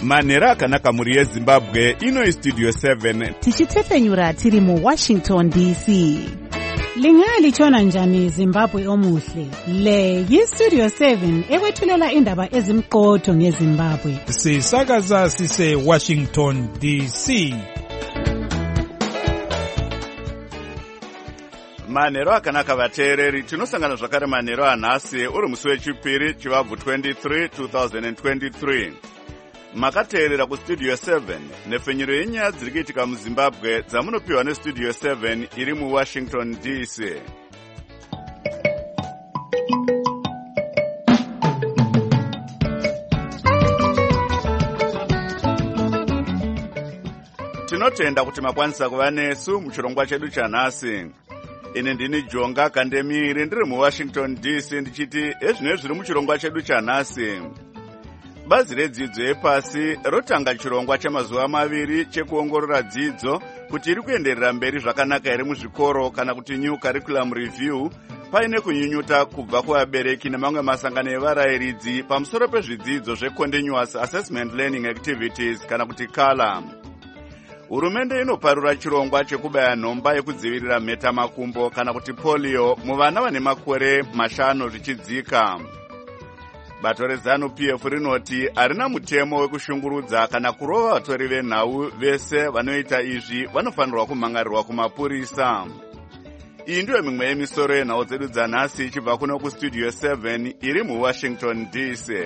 manhero akanaka muri yezimbabwe. Ino istudio 7 tichitefenyura tiri muWashington DC. Lingalitshona njani Zimbabwe omuhle? Le yistudio 7 ekwethulela indaba ezimqotho ngeZimbabwe. Sisakaza sise Washington DC. manhero akanaka vateereri, tinosangana zvakare manhero anhasi uri musi wechipiri chivabvu 23 2023. Makateerera kustudio 7 nefenyero yenyaya dziri kuitika muZimbabwe dzamunopiwa nestudio 7 iri muWashington DC. Tinotenda kuti makwanisa kuva nesu muchirongwa chedu chanhasi. Ine ndini Jonga Kandemiri ndiri muWashington DC ndichiti ezvino zviri muchirongwa chedu chanhasi. Bazi redzidzo yepasi rotanga chirongwa chemazuva maviri chekuongorora dzidzo kuti iri kuenderera mberi zvakanaka here muzvikoro kana kuti new curriculum review, paine kunyunyuta kubva kuvabereki nemamwe masangano evarayiridzi pamusoro pezvidzidzo zvecontinuous assessment learning activities kana kuti CALA. Hurumende inoparura chirongwa chekubaya nhomba yekudzivirira mhetamakumbo kana kuti polio muvana vane makore 5 zvichidzika. Bato reZANU-PF rinoti harina mutemo wekushungurudza kana kurova vatori venhau vese vanoita izvi vanofanirwa kumhangarirwa kumapurisa. Iyi ndiyo mimwe yemisoro yenhau dzedu dzanhasi ichibva kuno kustudio 7 iri muWashington DC.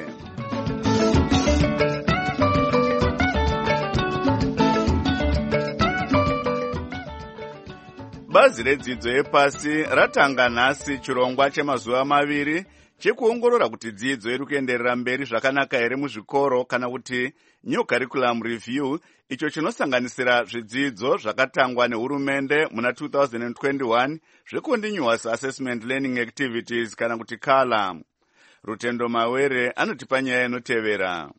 Bazi redzidzo yepasi ratanga nhasi chirongwa chemazuva maviri chekuongorora kuti dzidzo iri kuenderera mberi zvakanaka here muzvikoro kana kuti new curriculum review, icho chinosanganisira zvidzidzo zvakatangwa nehurumende muna 2021 zvecontinuous assessment learning activities kana kuti CALA. Rutendo Mawere anotipa nyaya inotevera.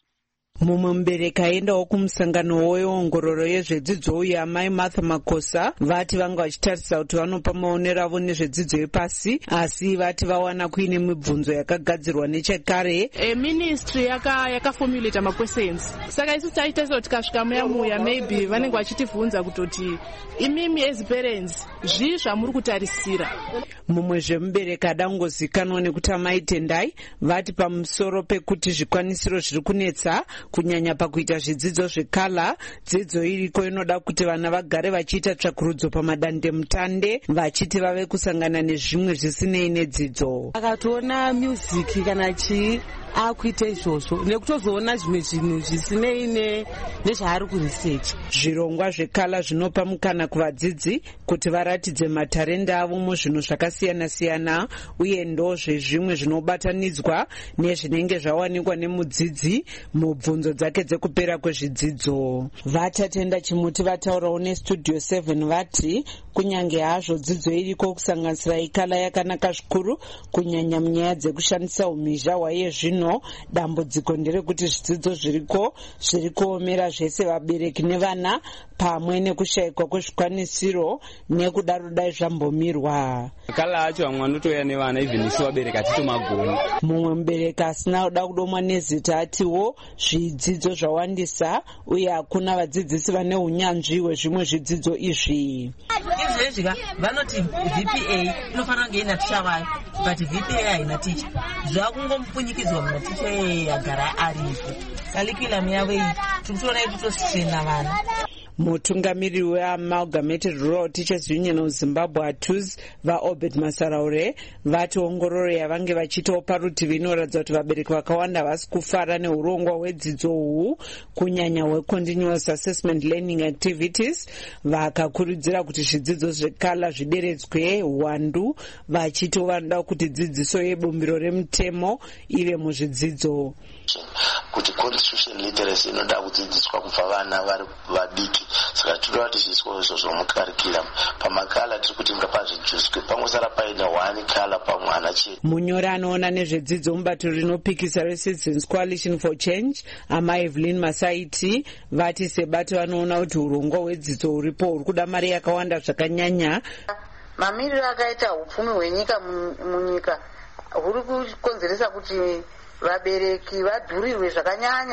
Mumwe mubereki aendawo kumusangano weongororo yezvedzidzo uye amai Martha Makosa vati vanga vachitarisa kuti vanopa maonero avo nezvedzidzo yepasi, asi vati vawana kuine mibvunzo yakagadzirwa nechekare. Ministry yakaformulate maquestions, saka isu taita sekuti tikasvika muya maybe vanenge vachitivhunza kutoti imimi as parents zvii zvamuri kutarisira. Mumwe zvemubereki adangozikanwa nekuti amai Tendai vati pamusoro pekuti zvikwanisiro zviri kunetsa kunyanya pakuita zvidzidzo zveCALA, dzidzo iriko inoda kuti vana vagare vachiita tsvakurudzo pamadandemutande vachiti vave kusangana nezvimwe zvisinei nedzidzo. Akatoona music kana chii akuita izvozvo nekutozoona zvimwe zvinhu zvisinei nezvaari kuresearch. Zvirongwa zveCALA zvinopa mukana kuvadzidzi kuti varatidze matarenda avo muzvinhu zvakasiyana-siyana uye ndozve zvimwe zvinobatanidzwa nezvinenge zvawanikwa nemudzidzi mubvunzo dzake dzekupera kwezvidzidzo. Vatatenda Chimuti vataurawo nestudio 7 vati kunyange hazvo dzidzo iriko kusanganisira iCALA yakanaka zvikuru kunyanya munyaya dzekushandisa umhizha hwaye zvino, dambudziko nderekuti zvidzidzo zviriko zviri kuomera zvese vabereki nevana pamwe nekushayikwa kwezvikwanisiro nekudaro dai zvambomirwa. CALA acho vamwe vanotoya nevana even isu vabereki hatitomagoni. Mumwe mubereki asina kuda kudomwa nezita atiwo zvidzidzo zvawandisa uye hakuna vadzidzisi vane unyanzvi hwezvimwe zvidzidzo izvi. Izvezvi vanoti VPA inofanira kunge ina ticha vayo, but VPA haina ticha. Zvakungompunyikidzwa munaticha agara aripo. Curriculum yavo iyi tikutoona itotosina vana. Mutungamiriri weAmalgamated Rural Teachers Union of Zimbabwe ATUZ vaObed Masaraure vati ongororo yavange vachitawo parutivi inoratidza kuti vabereki vakawanda vasi kufara neurongwa hwedzidzo uhu kunyanya hwecontinuous assessment learning activities, vakakurudzira kuti zvidzidzo zveCALA zvideredzwe hwandu vachito vanoda kuti dzidziso yebumbiro remutemo ive muzvidzidzo. Kuti constitution literacy inoda kudzidziswa kubva vana vari vadiki, saka tinoda kuti zviiswe izvozvo mucurriculum. PamaCALA tiri kuti ngapazvidzviswe pangosara paine one CALA pamwana chete. Munyori anoona nezvedzidzo mubato rinopikisa reCitizens Coalition for Change amai Evelyn Masaiti vati sebato vanoona kuti urongwa hwedzidzo huripo huri kuda mari yakawanda zvakanyanya. Mamiriro akaita upfumi hwenyika munyika huri kukonzeresa kuti vabereki vadhurirwe zvakanyanya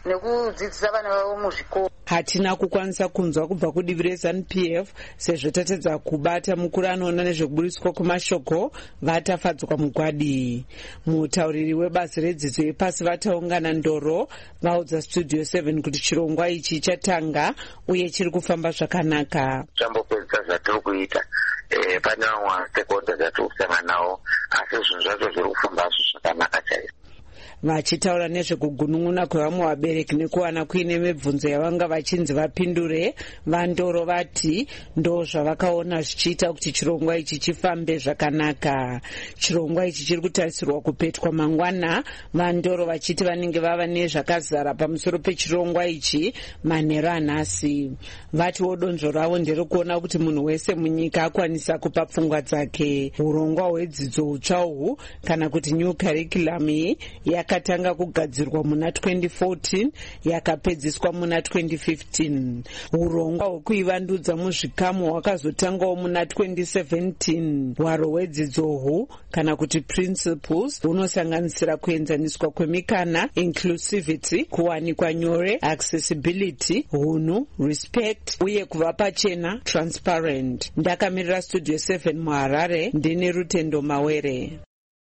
nekudzidzisa vana vavo muzvikoro. Hatina kukwanisa kunzwa kubva kudivi reZANU-PF sezvo tatedza kubata mukuru anoona nezvekuburitswa kwemashoko vatafadzwa mugwadi. Mutauriri webazi redzidzo yepasi vataungana ndoro vaudza Studio 7 kuti chirongwa ichi chatanga uye chiri kufamba zvakanaka. Tambopedza zvatiri kuita pane vamwe stakeholders atiri kusangana navo asi zvinhu zvacho zviri kufamba zvakanaka chaizvo. Vachitaura nezvekugunun'una kwevamwe vabereki nekuwana kuine mibvunzo yavanga vachinzi vapindure, vandoro vati ndo zvavakaona zvichiita kuti chirongwa ichi chifambe zvakanaka. Chirongwa ichi chiri kutarisirwa kupetwa mangwana, vandoro vachiti vanenge vava nezvakazara pamusoro pechirongwa ichi manheru anhasi. Vatiwo donzvo ravo nderekuona kuti munhu wese munyika akwanisa kupa pfungwa dzake. Urongwa hwedzidzo hutsva uhu kana kuti new curriculum yakatanga kugadzirwa muna 2014 yakapedziswa muna 2015. Urongwa hwekuivandudza muzvikamu hwakazotangawo muna 2017. Hwaro hwedzidzo uhu kana kuti principles hunosanganisira kuenzaniswa kwemikana, inclusivity, kuwanikwa nyore, accessibility, hunhu, respect uye kuva pachena, transparent. Ndakamirira Studio 7 muHarare, ndine Rutendo Mawere.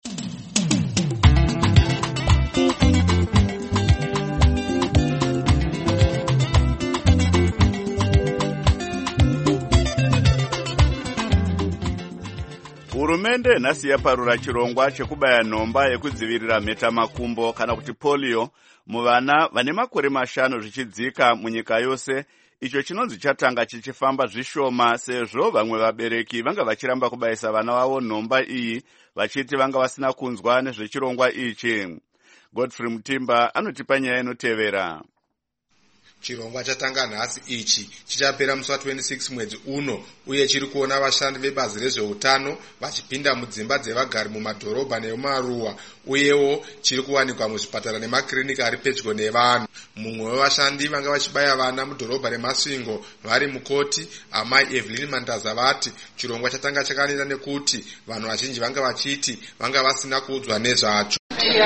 Hurumende nhasi yaparura chirongwa chekubaya nhomba yekudzivirira mhetamakumbo kana kuti polio muvana vane makore 5 zvichidzika munyika yose. Icho chinonzi chatanga chichifamba zvishoma sezvo vamwe vabereki vanga vachiramba kubayisa vana vavo nhomba iyi vachiti vanga vasina kunzwa nezvechirongwa ichi. Godfrey Mutimba anotipa nyaya inotevera. Chirongwa chatanga nhasi ichi chichapera musi wa26 mwedzi uno uye chiri kuona vashandi vebazi rezveutano vachipinda mudzimba dzevagari mumadhorobha nemumaruwa uyewo chiri kuwanikwa muzvipatara nemakiriniki ari pedyo nevanhu. Mumwe wevashandi vanga vachibaya vana mudhorobha reMasvingo vari mukoti amai Evelyn Mandaza vati chirongwa chatanga chakanira nekuti vanhu vazhinji vanga vachiti vanga vasina kuudzwa nezvacho.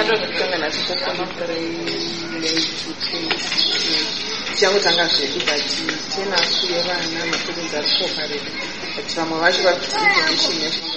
Tichangotanga zvedu bati tenasu yevana mapinza arikokare bati vamwe vacho vainformation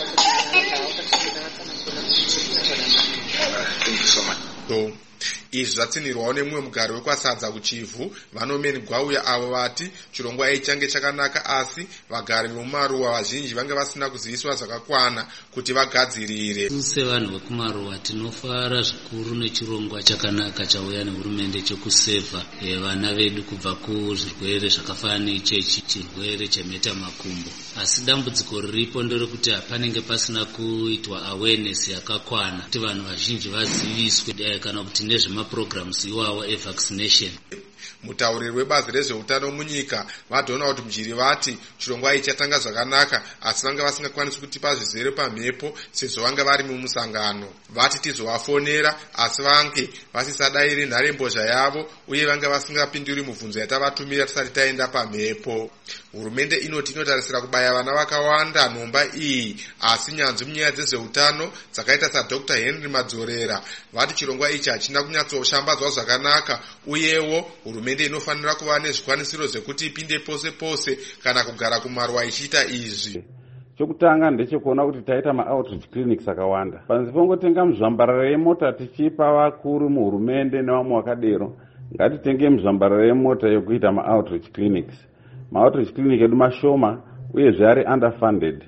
yezvinhu izvi zvatsinirwawo nemumwe mugari wekwasadza kuchivhu vanomeni gwauya avo vati chirongwa ichi change chakanaka asi vagari vemumaruwa vazhinji vanga vasina kuziviswa zvakakwana kuti vagadzirire. Sevanhu vekumaruwa tinofara zvikuru nechirongwa chakanaka chauya nehurumende chekusevha vana vedu kubva kuzvirwere zvakafanana neichechi chirwere chemhetamakumbo. Asi dambudziko riripo nderekuti panenge pasina kuitwa awareness yakakwana kuti vanhu vazhinji vaziviswe kana kuti nezvemaprograms iwawo evaccination. Mutauriri webazi rezveutano munyika vadhona kuti mjiri vati chirongwa ichi chatanga zvakanaka asi vanga vasingakwanisi kutipa zvizere pamhepo sezvo vanga vari mumusangano. Vati tizovafonera asi vange vasisadairi nharembozha yavo uye vanga vasingapinduri mubvunzo yatavatumira tisati taenda pamhepo. Hurumende inoti inotarisira kubaya vana vakawanda nhomba iyi asi nyanzvi munyaya dzezveutano dzakaita saDr. Henry Madzorera vati chirongwa ichi hachina kunyatsoshambadzwa zvakanaka uyewo hurumende inofanira kuva nezvikwanisiro zvekuti ipinde pose pose kana kugara kumaruwa ichiita izvi. Chokutanga ndechekuona kuti taita ma-outreach clinics akawanda. Panzi pongotenga muzvambarara yemota tichipa vakuru muhurumende nevamwe vakadero. Ngatitenge muzvambarara yemota yokuita ma-outreach clinics. Ma-outreach clinic edu mashoma uyezve ari underfunded.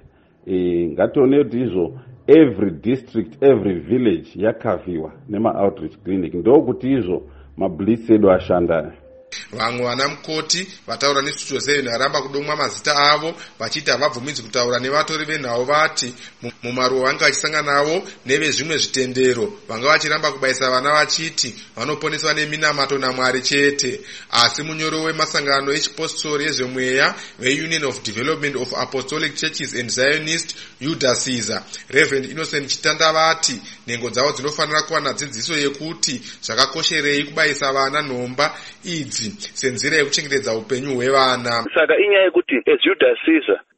Ngatione kuti izvo every district, every village yakaviwa nema-outreach clinic. Ndokuti izvo mablitz edu ashanda. Vamwe vana mukoti vataura neStudio 7 varamba kudomwa mazita avo vachiti havabvumidzi kutaura nevatori venhau vati mumaruwa vanga vachisangana navo nevezvimwe zvitendero vanga vachiramba kubayisa vana vachiti vanoponeswa neminamato naMwari chete. Asi munyori wemasangano echipostori ezvemweya veUnion of Development of Apostolic Churches and Zionist Yuda Caesar Reverend Innocent Chitanda vati nhengo dzavo dzinofanira kuwana dzidziso yekuti zvakakosherei kubayisa vana nhomba idzi senzira yekuchengetedza upenyu hwevana. Saka inyaya yekuti as Yuda Caesar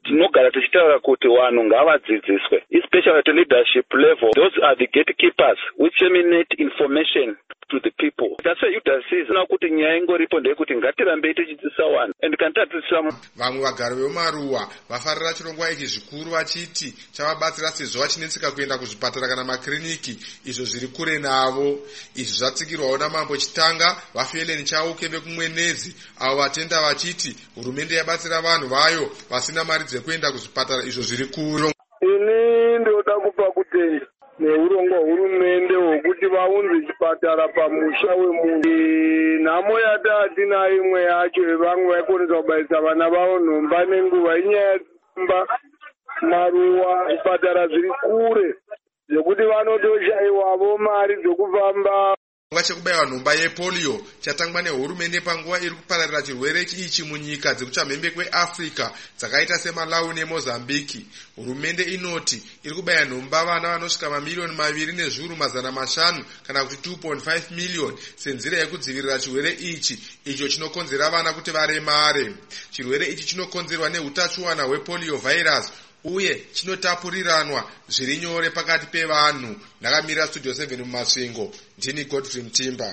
tinogara tichitaura kuti vanhu ngavadzidziswe, especially at leadership level. Those are the gatekeepers which disseminate information to the people. That's why UDA says now kuti nyaya ingoripo ndeyekuti ngatirambe tichidzidzisa vanhu and kana tadzidzisa. Vamwe vagari vemumaruwa vafarira chirongwa ichi zvikuru vachiti chavabatsira sezvo vachinetseka kuenda kuzvipatara kana makiriniki izvo zviri kure navo. Izvi zvatsikirwawo namambo Chitanga vaFelen Chauke vekumwenezi, avo vatenda vachiti hurumende yabatsira vanhu vayo vasina mari dzekuenda kuzvipatara izvo zviri kure. Ini ndoda kupa kutenda neurongwa hurumende hwokuti vaunze chipatara pamusha wemunhu. Nhamo yataatinayo imwe yacho vamwe vaikonesa kubaisa vana vavo nhomba nenguva inyaya yedzimba maruwa zvipatara zviri kure zvokuti vanotoshayiwavo mari dzokufamba. Chirongwa chekubayiwa nhomba yepolio chatangwa nehurumende panguva iri kupararira chirwere ichi munyika dzekuchamhembe kweAfrica dzakaita seMalawi neMozambiki. Hurumende inoti iri kubaya nhomba vana vanosvika mamiliyoni 2,500,000 kana kuti 2.5 miliyoni senzira yekudzivirira chirwere ichi icho chinokonzera vana kuti varemare. Chirwere ichi chinokonzerwa nehutachiona hwepolio virus uye chinotapuriranwa zviri nyore pakati pevanhu. Ndakamira Studio 7 mumasvingo, ndini Godfrey Mtimba.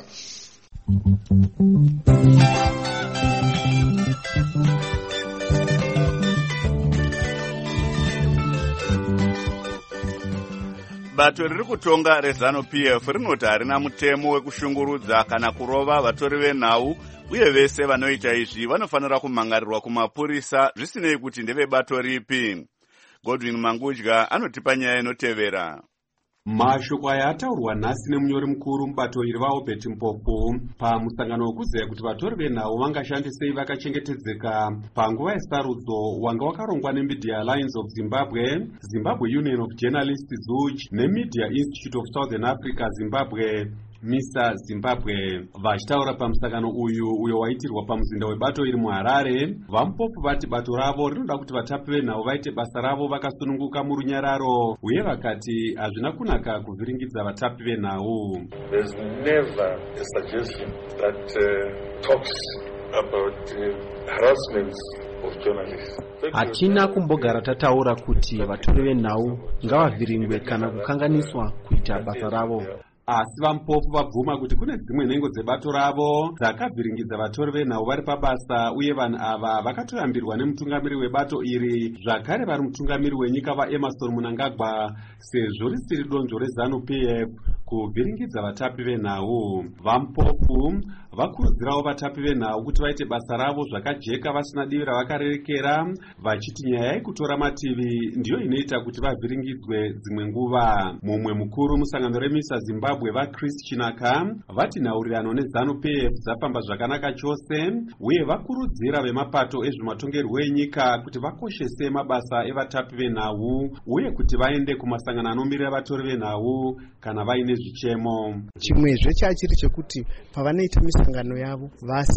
Bato riri kutonga reZANU-PF rinoti harina mutemo wekushungurudza kana kurova vatori venhau, uye vese vanoita izvi vanofanira kumangarirwa kumapurisa zvisinei kuti ndevebato ripi. Godwin Mangudya anotipa nyaya inotevera. Mashoko aya ataurwa nhasi nemunyori mukuru mubato iri vaObert Mpofu pamusangano wekuziva kuti vatori venhau vangashandisei vakachengetedzeka panguva yesarudzo wanga wakarongwa neMedia Alliance of Zimbabwe, Zimbabwe Union of Journalists ZUJ neMedia Institute of Southern Africa Zimbabwe MISA Zimbabwe. Vachitaura pamusangano uyo waitirwa pamuzinda webato iri muHarare, vaMpofu vati bato ravo rinoda kuti vatapi venhau vaite basa ravo vakasununguka murunyararo, uye vakati hazvina kunaka kuvhiringidza vatapi venhau. There's never a suggestion that talks about harassments of journalists. Hatina kumbogara tataura kuti vatori venhau ngavavhiringwe kana kukanganiswa kuita basa ravo. Asi vaMpofu vabvuma kuti kune dzimwe nhengo dzebato ravo dzakavhiringidza vatori venhau vari pabasa, uye vanhu ava vakatoyambirwa nemutungamiri webato iri, zvakare vari mutungamiri wenyika vaEmerson Mnangagwa, sezvo risiri donzvo reZANU-PF kuvhiringidza vatapi venhau. VaMpofu vakurudzirawo vatapi venhau kuti vaite basa ravo zvakajeka vasina divi ravakarerekera, vachiti nyaya yekutora mativi ndiyo inoita kuti vavhiringidzwe dzimwe nguva. Mumwe mukuru musangano reMISA Zimbabwe vaChris Chinaka vati nhaurirano neZANU-PF dzafamba zvakanaka chose, uye vakurudzira vemapato ezvematongerwo enyika kuti vakoshese mabasa evatapi venhau uye kuti vaende kumasangano anomirira vatori venhau kana vaine zvichemo. Chimwezve chachiri chekuti pavanoita misangano yavo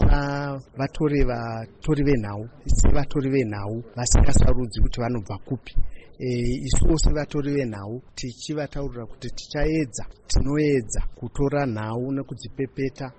vatore vatori venhau sevatori venhau vasingasarudzi kuti vanobva kupi. Isuwo sevatori venhau tichivataurira kuti tinoedza kutora nhau nekudzipepeta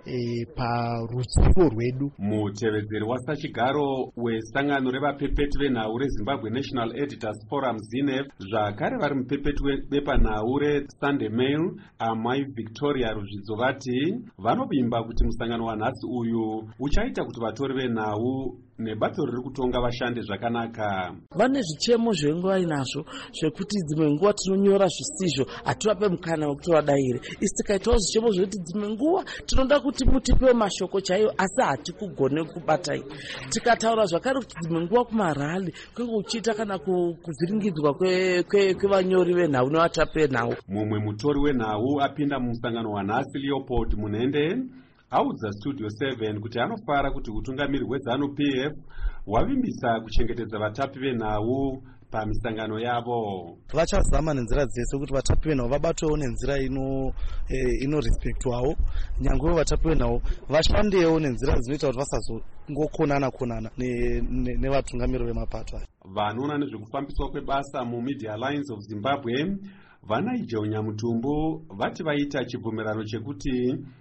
paruzivo rwedu. Mutevedzeri wasachigaro wesangano revapepeti venhau reZimbabwe National Editors Forum ZINEF, zvakare vari mupepeti webepa nhau reSunday Mail Amai Victoria Ruzvidzo vati vanovimba kuti musangano wanhasi uyu uchaita kuti vatori venhau nebato riri kutonga vashande zvakanaka. Vane zvichemo zvenguva inazvo zvekuti dzimwe nguva tinonyora zvisizvo, hativape mukana wekuti vadaire. Isi tikaitawo zvichemo zvekuti dzimwe nguva tinoda kuti mutipewo mashoko chaiyo asi hatikugone kubatai. Tikataura zvakare kuti dzimwe nguva kumarali kwenge kuchiita kana kuvhiringidzwa kwevanyori venhau nevatapi venhau. Mumwe mutori wenhau apinda mumusangano wanhasi Leopold Munende audza Studio 7 kuti anofara kuti utungamiri hweZANU-PF wavimbisa kuchengetedza vatapi venhau pamisangano yavo. Vachazama nenzira dzese kuti vatapi venhau vabatwewo nenzira inorespektwawo, nyangwe vatapi venhau vashandewo nenzira dzinoita kuti vasazongokonana nevatungamiri vemapato. Vanoona nezvekufambiswa kwebasa muMedia Alliance of Zimbabwe vanaija Unyamutumbu vati vaita chibvumirano chekuti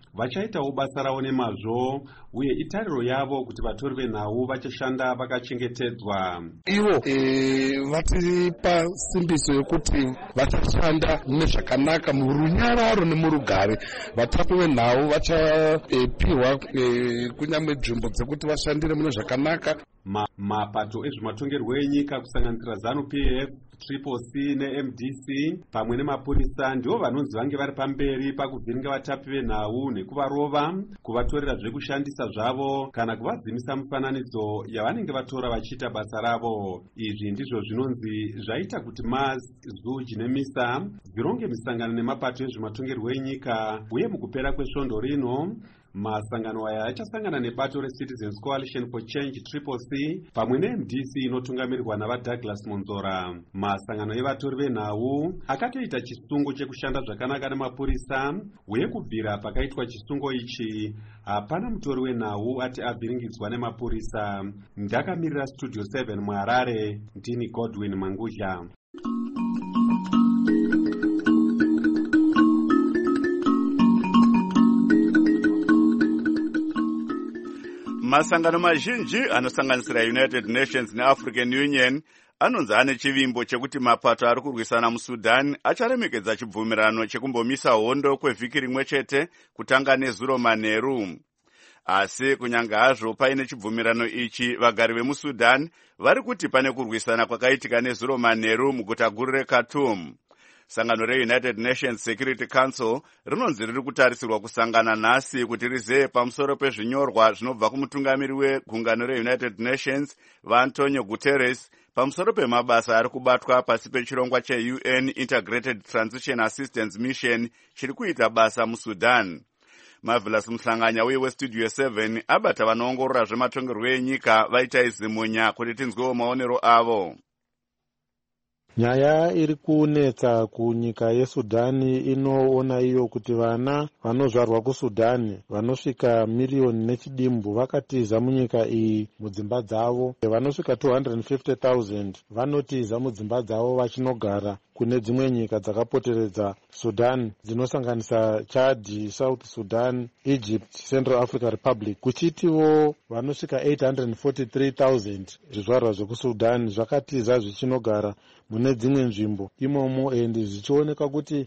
vachaitawo basa ravo nemazvo uye itariro yavo kuti vatori venhau vachashanda vakachengetedzwa. Ivo vatipa simbiso yokuti vachashanda nezvakanaka murunyararo nemurugare. Vatapi venhau vachapiwa kunyangwe nzvimbo dzekuti vashandire mune zvakanaka. Mapato ezvematongerwo enyika kusanganisira ZANU-PF, Triple C neMDC pamwe nemapurisa ndivo vanonzi vange vari pamberi pakuvhiringa vatapi venhau nekuvarova, kuvatorera zvekushandisa zvavo kana kuvadzimisa mifananidzo yavanenge vatora vachiita basa ravo. Izvi ndizvo zvinonzi zvaita kuti MAS, ZUJ neMISA zvironge misangano nemapato ezvematongerwo enyika, uye mukupera kwesvondo rino masangano aya achasangana nebato reCitizens Coalition for Change Triple C pamwe neMDC inotungamirirwa navaDouglas Monzora. Masangano evatori venhau akatoita chisungo chekushanda zvakanaka nemapurisa, uye kubvira pakaitwa chisungo ichi hapana mutori wenhau ati avhiringidzwa nemapurisa. Ndakamirira Studio 7 muHarare, ndini Godwin Mangudya. Masangano mazhinji anosanganisira United Nations neAfrican Union anonzi ane chivimbo chekuti mapato ari kurwisana muSudan acharemekedza chibvumirano chekumbomisa hondo kwevhiki rimwe chete kutanga nezuro manheru. Asi kunyange hazvo paine chibvumirano ichi, vagari vemuSudan vari kuti pane kurwisana kwakaitika nezuro manheru muguta guru reKhartoum. Sangano reUnited Nations Security Council rinonzi riri kutarisirwa kusangana nhasi kuti rizeye pamusoro pezvinyorwa zvinobva kumutungamiri wegungano reUnited Nations vaAntonio Guterres pamusoro pemabasa ari kubatwa pasi pechirongwa cheUN Integrated Transition Assistance Mission chiri kuita basa muSudan. Marvelous Mhlanganya uye weStudio 7 abata vanoongorora zvematongerwo enyika vaita izimunya kuti tinzwewo maonero avo. Nyaya iri kunetsa kunyika yeSudani inoona iyo kuti vana vanozvarwa kuSudani vanosvika miliyoni nechidimbu vakatiza munyika iyi mudzimba dzavo. Vanosvika 250,000 vanotiza mudzimba dzavo vachinogara kune dzimwe nyika dzakapoteredza Sudan dzinosanganisa Chad, South Sudan, Egypt, Central African Republic. Kuchitiwo vanosvika 843,000 zvizvarwa zvekuSudan zvakatiza zvichinogara mune dzimwe nzvimbo imomo, endi zvichioneka kuti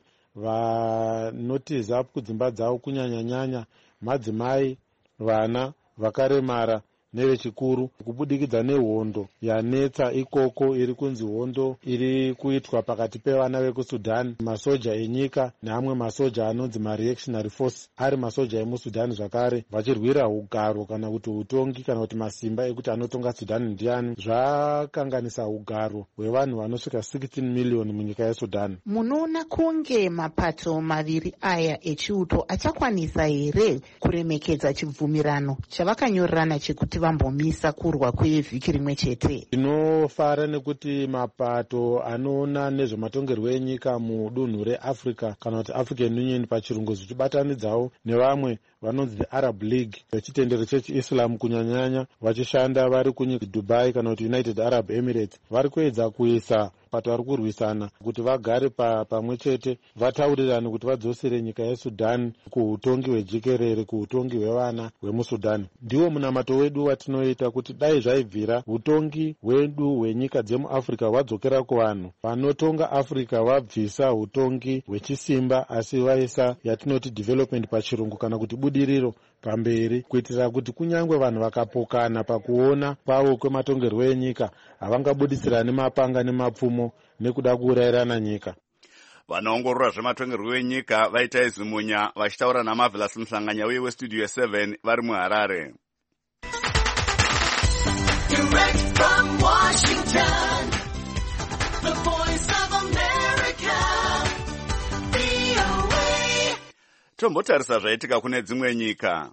vanotiza kudzimba dzavo kunyanya-nyanya madzimai, vana vakaremara nevechikuru, kubudikidza nehondo yanetsa ikoko iri kunzi hondo iri kuitwa pakati pevana vekuSudan, masoja enyika neamwe masoja anonzi mareactionary force ari masoja emuSudan zvakare, vachirwira ugaro kana kuti utongi kana kuti masimba ekuti anotonga Sudan ndiani. Zvakanganisa ugaro hwevanhu vanosvika 16 miliyoni munyika yeSudan. Munoona kunge mapato maviri aya echiuto achakwanisa here kuremekedza chibvumirano chavakanyorerana chekuti vambomisa kurwa kwevhiki rimwe chete? Tinofara nekuti mapato anoona nezvematongerwo enyika mudunhu reAfrica kana kuti African Union pachirungu zvichibatanidzawo nevamwe vanonzi the Arab League vechitendero chechiIslam kunyanyanya, vachishanda vari kunyika Dubai kana kuti United Arab Emirates, vari kuedza kuisa pato ari kurwisana kuti vagare pamwe chete, vataurirane kuti vadzosere nyika yeSudan kuutongi hwejikerere, kuutongi hwevana hwemuSudan. Ndiwo munamato wedu watinoita kuti dai zvaibvira utongi hwedu hwenyika dzemuAfrica hwadzokera kuvanhu vanotonga Africa, vabvisa utongi hwechisimba asi vaisa yatinoti development pachirungu kana kuti budiriro pamberi, kuitira kuti kunyangwe vanhu vakapokana pakuona kwavo kwematongerwo enyika havangabudisirani mapanga nemapfumo nekuda kuurayirana nyika. Vanoongorora zvematongerwo enyika vaita izimunya vachitaura naMarvelous Mhlanganya uye weStudio 7 vari muHarare. Direct from Washington, the voice of America, VOA. Tombotarisa zvaitika kune dzimwe nyika.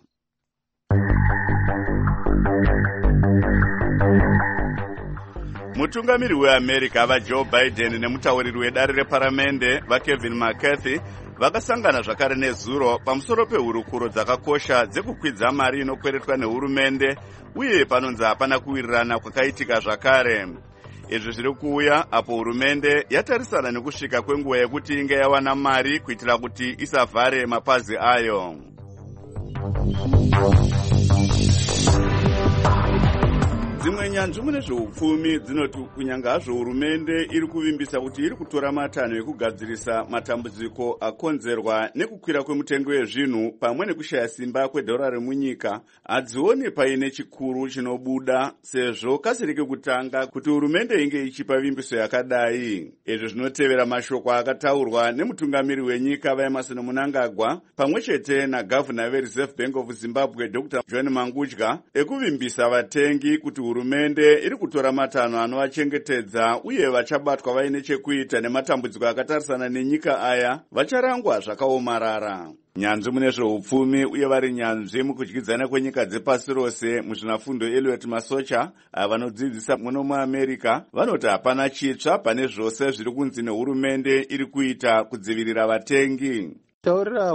Mutungamiri weAmerica vaJoe Biden nemutauriri wedare reparamende vaKevin McCarthy vakasangana zvakare nezuro pamusoro pehurukuro dzakakosha dzekukwidza mari inokweretwa nehurumende, uye panonzi hapana kuwirirana kwakaitika zvakare. Izvi zviri kuuya apo hurumende yatarisana nekusvika kwenguva yekuti inge yawana mari kuitira kuti isavhare mapazi ayo. Dzimwe nyanzvi mune zveupfumi dzinoti kunyanga hazvo hurumende iri kuvimbisa kuti iri kutora matanho ekugadzirisa matambudziko akonzerwa nekukwira kwemutengo wezvinhu pamwe nekushaya simba kwedhora remunyika, hadzioni paine chikuru chinobuda sezvo kasiri kekutanga kuti hurumende inge ichipa vimbiso yakadai. Izvi zvinotevera mashoko akataurwa nemutungamiri wenyika vaEmmerson Mnangagwa pamwe chete nagavhuna veReserve Bank of Zimbabwe Dr. John Mangudya ekuvimbisa vatengi kuti hurumende iri kutora matanho anovachengetedza uye vachabatwa vaine chekuita nematambudziko akatarisana nenyika aya vacharangwa zvakaomarara. Nyanzvi mune zveupfumi uye vari nyanzvi mukudyidzana kwenyika dzepasi rose muzvinafundo Elliot Masocha vanodzidzisa muno muAmerica vanoti hapana chitsva pane zvose zviri kunzi nehurumende iri kuita kudzivirira vatengi. Taurira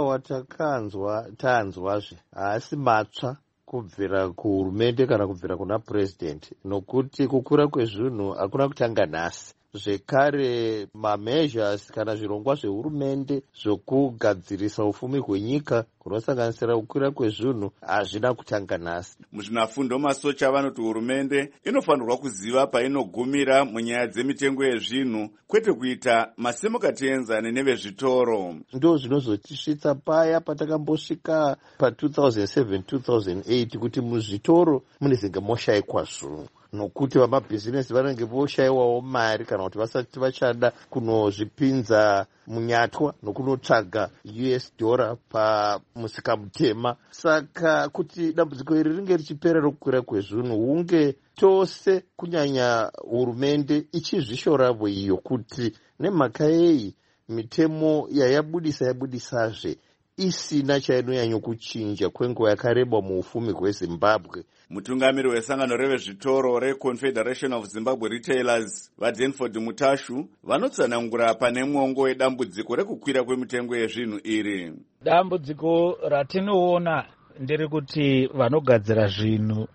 watanzwazve haasi matsva kubvira kuhurumende kana kubvira kuna president, nokuti kukura kwezvinhu hakuna kutanga nhasi. Zvekare mameasures kana zvirongwa zvehurumende zvokugadzirisa ufumi hwenyika kunosanganisira kukwira kwezvinhu hazvina kutanga nhasi. Muzvinafundo Masocha vanoti hurumende inofanirwa kuziva painogumira munyaya dzemitengo yezvinhu, kwete kuita masimukato enzane nevezvitoro. Ndo zvinozotisvitsa paya patakambosvika pa2007-2008 kuti muzvitoro munezenge moshayikwa zvinhu, nokuti vamabhizinesi vanenge voshayiwawo mari kana kuti vasati vachada kunozvipinza munyatwa nokunotsvaga US dollar pamusika mutema. Saka kuti dambudziko iri ringe richipera rokukwira kwezvinhu, hunge tose kunyanya hurumende ichizvishoravo iyo kuti nemhaka yeyi mitemo yabudisazve isina chainonyanya kuchinja kwenguva yakareba muufumi hweZimbabwe. Mutungamiri wesangano revezvitoro reConfederation of Zimbabwe Retailers vaDenford Mutashu vanotsanangura pane mwongo wedambudziko rekukwira kwemitengo yezvinhu iri. Dambudziko ratinoona ndere kuti vanogadzira zvinhu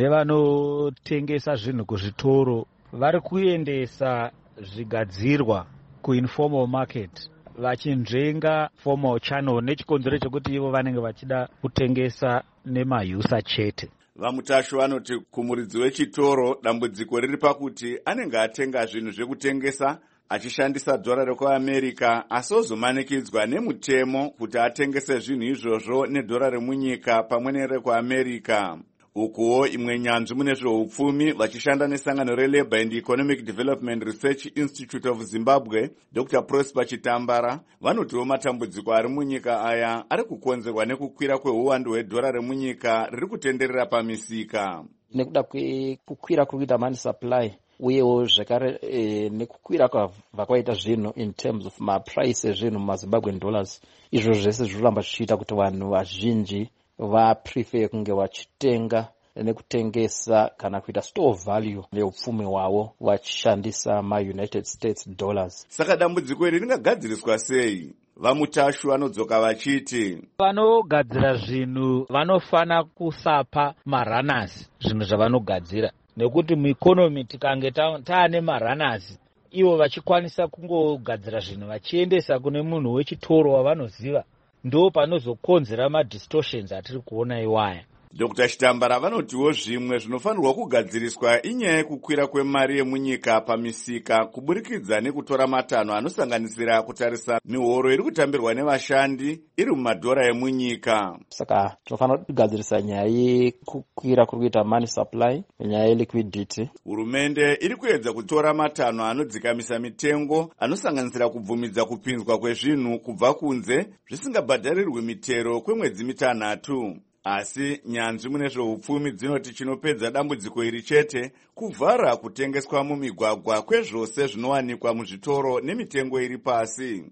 nevanotengesa zvinhu kuzvitoro vari kuendesa zvigadzirwa kuinformal market vachinzvenga formal channel nechikonzero chekuti ivo vanenge vachida kutengesa nemausa chete. Vamutashu vanoti kumuridzi wechitoro dambudziko riri pakuti anenge atenga zvinhu zvekutengesa achishandisa dhora rekuAmerica asi ozomanikidzwa nemutemo kuti atengese zvinhu izvozvo nedhora remunyika pamwe nerekuAmerica. Ukuwo imwe nyanzvi mune zveupfumi vachishanda nesangano reLabour and Economic Development Research Institute of Zimbabwe Dr. Prosper Chitambara vanotiwo matambudziko ari munyika aya ari kukonzerwa nekukwira kweuwandu hwedhora remunyika riri kutenderera pamisika. Nekuda kwekukwira kuita money supply uyewo zvakare nekukwira kwabva kwaita zvinhu in terms of maprice ezvinhu mumaZimbabwean dollars, izvo zvese zviramba zvichiita kuti vanhu vazhinji vaprefer kunge vachitenga nekutengesa kana kuita store value neupfumi hwavo vachishandisa maUnited States dollars. Saka dambudziko iri ringagadziriswa sei? Vamutashu vanodzoka vachiti vanogadzira zvinhu vanofana kusapa marunners zvinhu zvavanogadzira, nekuti mueconomy tikange taane marunners ivo vachikwanisa kungogadzira zvinhu vachiendesa kune munhu wechitoro wavanoziva, ndo panozokonzera madistortions atiri kuona iwaya. Dr. Chitambara vanotiwo zvimwe zvinofanirwa kugadziriswa inyaya yekukwira kwemari yemunyika pamisika kuburikidza nekutora matanho anosanganisira kutarisa mihoro iri kutambirwa nevashandi iri mumadhora emunyika. Saka tinofanira kugadzirisa nyaya yekukwira kuri kuita money supply, nyaya yeliquidity. Hurumende iri kuedza kutora matanho anodzikamisa mitengo anosanganisira kubvumidza kupinzwa kwezvinhu kubva kunze zvisingabhadharirwi mitero kwemwedzi mitanhatu. Asi nyanzvi mune zveupfumi dzinoti chinopedza dambudziko iri chete kuvhara kutengeswa mumigwagwa kwezvose zvinowanikwa muzvitoro nemitengo iri pasi.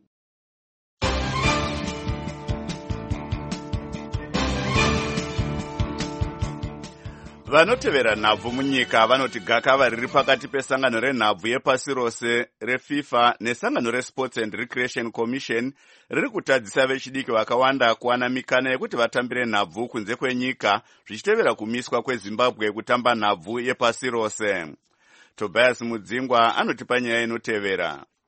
Vanotevera nhabvu munyika vanoti gakava riri pakati pesangano renhabvu yepasi rose reFIFA nesangano reSports and Recreation Commission riri kutadzisa vechidiki vakawanda kuwana mikana yekuti vatambire nhabvu kunze kwenyika zvichitevera kumiswa kweZimbabwe kutamba nhabvu yepasi rose. Tobias Mudzingwa anotipa nyaya inotevera.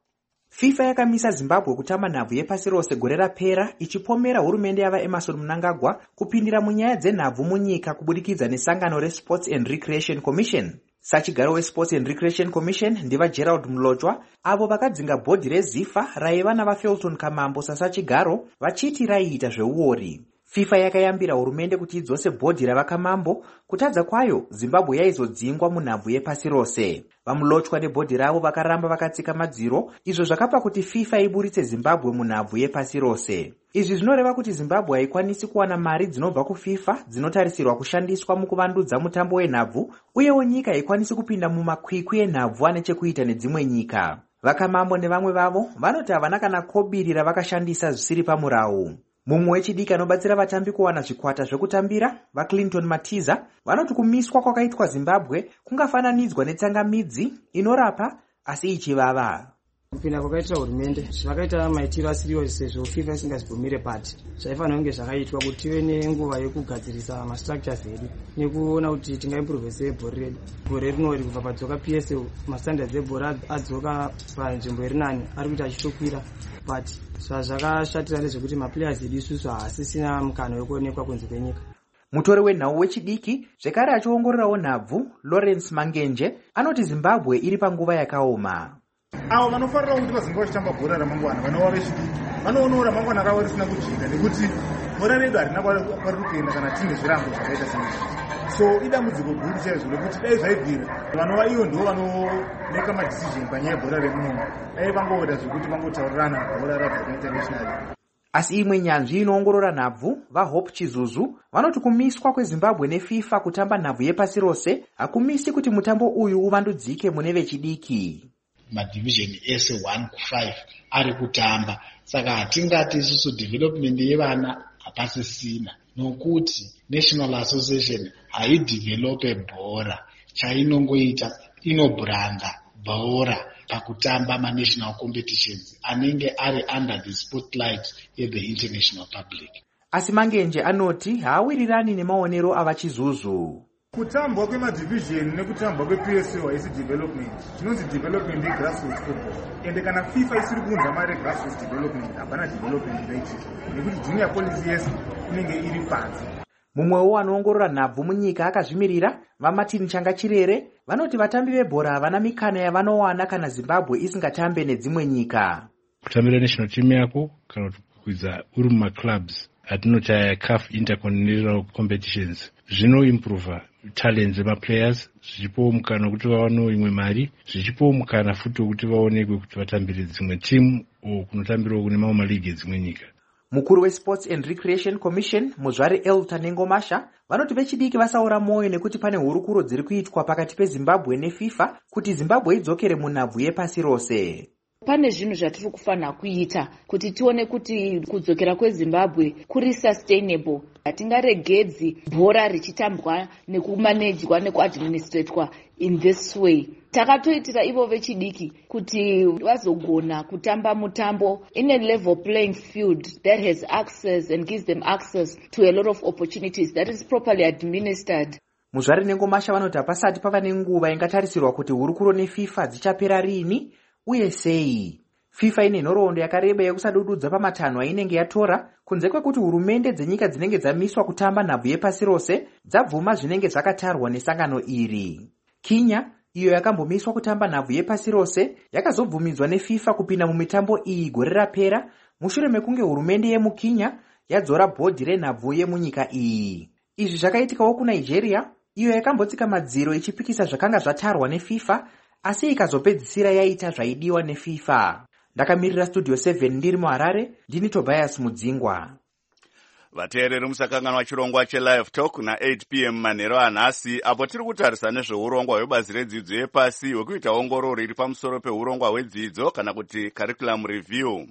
FIFA yakamisa Zimbabwe kutamba nhabvu yepasi rose gore rapera ichipomera hurumende yava Emerson Mnangagwa kupindira munyaya dzenhabvu munyika kubudikidza nesangano reSports and Recreation Commission. Sachigaro weSports and Recreation Commission ndiva Gerald Mlochwa avo vakadzinga bhodhi reZIFA raiva navaFelton Kamambo sasachigaro vachiti raiita zveuori. FIFA yakayambira hurumende kuti idzose bhodhi ravaKamambo. Kutadza kwayo Zimbabwe yaizodzingwa munhabvu yepasi rose. Vamulochwa nebhodhi ravo vakaramba vakatsika madziro, izvo zvakapa kuti FIFA iburitse Zimbabwe munhabvu yepasi rose. Izvi zvinoreva kuti Zimbabwe haikwanisi kuwana mari dzinobva kuFIFA dzinotarisirwa kushandiswa mukuvandudza mutambo wenhabvu, uyewo nyika haikwanisi kupinda mumakwikwi enhabvu ane chekuita nedzimwe nyika. VaKamambo nevamwe vavo vanoti havana kana kobiri ravakashandisa zvisiri pamurau. Mumwe wechidiki anobatsira vatambi kuwana zvikwata zvekutambira, vaClinton Matiza, vanoti kumiswa kwakaitwa Zimbabwe kungafananidzwa netsangamidzi inorapa asi ichivava. Kupinda kwakaita hurumende zvakaita maitiro asiriwo sezvo FIFA isingazibvumire pati. Zvaifanira kunge zvakaitwa kuti tive nenguva yekugadzirisa mastructures edu nekuona kuti tingaimprove sei bhora redu. Bhora rinori kubva padzoka PSL mastandards ebhora adzoka panzvimbo iri nani ari kuita achitokwira pati. Zvakashatira ndezvekuti maplayers edu isusu haasisina mukana wekuonekwa kunze kwenyika. Mutori wenhau wechidiki zvekare achiongororawo nhabvu Lawrence Mangenje anoti Zimbabwe iri panguva yakaoma. Avo vanofarira kuti vaZimbabwe vachitamba bhora ramangwana vanova vechidiki vanoonawo ramangwana ravo risina kujika nekuti bhora redu harina kwari kuenda kana tine zvirango zvakaita seizvi. So idambudziko guru chaizvo rekuti dai zvaibvira vanova iyo ndivo vanomeka madecision panyaya yebhora remunomo dai vangoita zvekuti vangotaurirana bhora rabva international. Asi imwe nyanzvi inoongorora nhabvu vaHope Chizuzu vanoti kumiswa kweZimbabwe neFIFA kutamba nhabvu yepasi rose hakumisi kuti mutambo uyu uvandudzike mune vechidiki. Madivisheni ese 1 ku5 ari kutamba, saka hatingati isusu development yevana hapasisina, nokuti National Association haidevelope bhora. Chainongoita inobranda bhora pakutamba national competitions anenge ari under the spotlight of the international public. Asi Mangenje anoti haawirirani nemaonero avaChizuzu. Kutambwa kwemadivisheni nekutambwa kwePSL haisi development. Chinonzi development yegrassroots football. Ende kana FIFA isiri kuunza mari grassroots development hapana development inoitika. Nekuti junior policy yese inenge iri panze. Mumwewo anoongorora nhabvu munyika akazvimirira vaMartin Changachirere vanoti vatambi vebhora havana mikana yavanowana kana Zimbabwe isingatambe nedzimwe nyika. Kutambira national team yako kana kukwidza uri mumaclubs atinoti CAF intercontinental competitions zvinoimprova talents emaplayers, zvichipowo mukana wekuti vawanewo imwe mari, zvichipowo mukana futi wekuti vaonekwe kuti vatambire dzimwe timu o kunotambirawo kune mamwe maligi edzimwe nyika. Mukuru weSports and Recreation Commission muzvari Elton Nengomasha vanoti vechidiki vasaura moyo nekuti pane hurukuro dziri kuitwa pakati peZimbabwe neFIFA kuti Zimbabwe idzokere munhabvu yepasi rose. Pane zvinhu zvatiri kufanira kuita kuti tione kuti kudzokera kweZimbabwe kuri sustainable. Hatingaregedzi bhora richitambwa nekumanejwa nekuadministratwa in this way. Takatoitira ivo vechidiki kuti vazogona kutamba mutambo in a level playing field that has access and gives them access to a lot of opportunities that is properly administered. Muzvari Nengomasha vanoti hapasati pava nenguva ingatarisirwa kuti hurukuro neFIFA dzichapera rini uye sei. FIFA ine nhoroondo yakareba yekusadududza pamatanho ainenge yatora kunze kwekuti hurumende dzenyika dzinenge dzamiswa kutamba nhabvu yepasi rose dzabvuma zvinenge zvakatarwa nesangano iri. Kenya iyo yakambomiswa kutamba nhabvu yepasi rose yakazobvumidzwa neFIFA kupinda mumitambo iyi gore rapera mushure mekunge hurumende yemuKenya yadzora bhodhi renhabvu yemunyika iyi. Izvi zvakaitikawo kuNigeria iyo yakambotsika madziro ichipikisa zvakanga zvatarwa neFIFA asi ikazopedzisira yaita zvaidiwa neFIFA. Ndakamirira Studio 7 ndiri muHarare, ndini Tobias Mudzingwa. Vateereri musakanganwa chirongwa cheLive Talk na8 p.m. manheru anhasi apo tiri kutarisa nezveurongwa hwebazi redzidzo yepasi hwekuita ongororo iri pamusoro peurongwa hwedzidzo kana kuti curriculum review.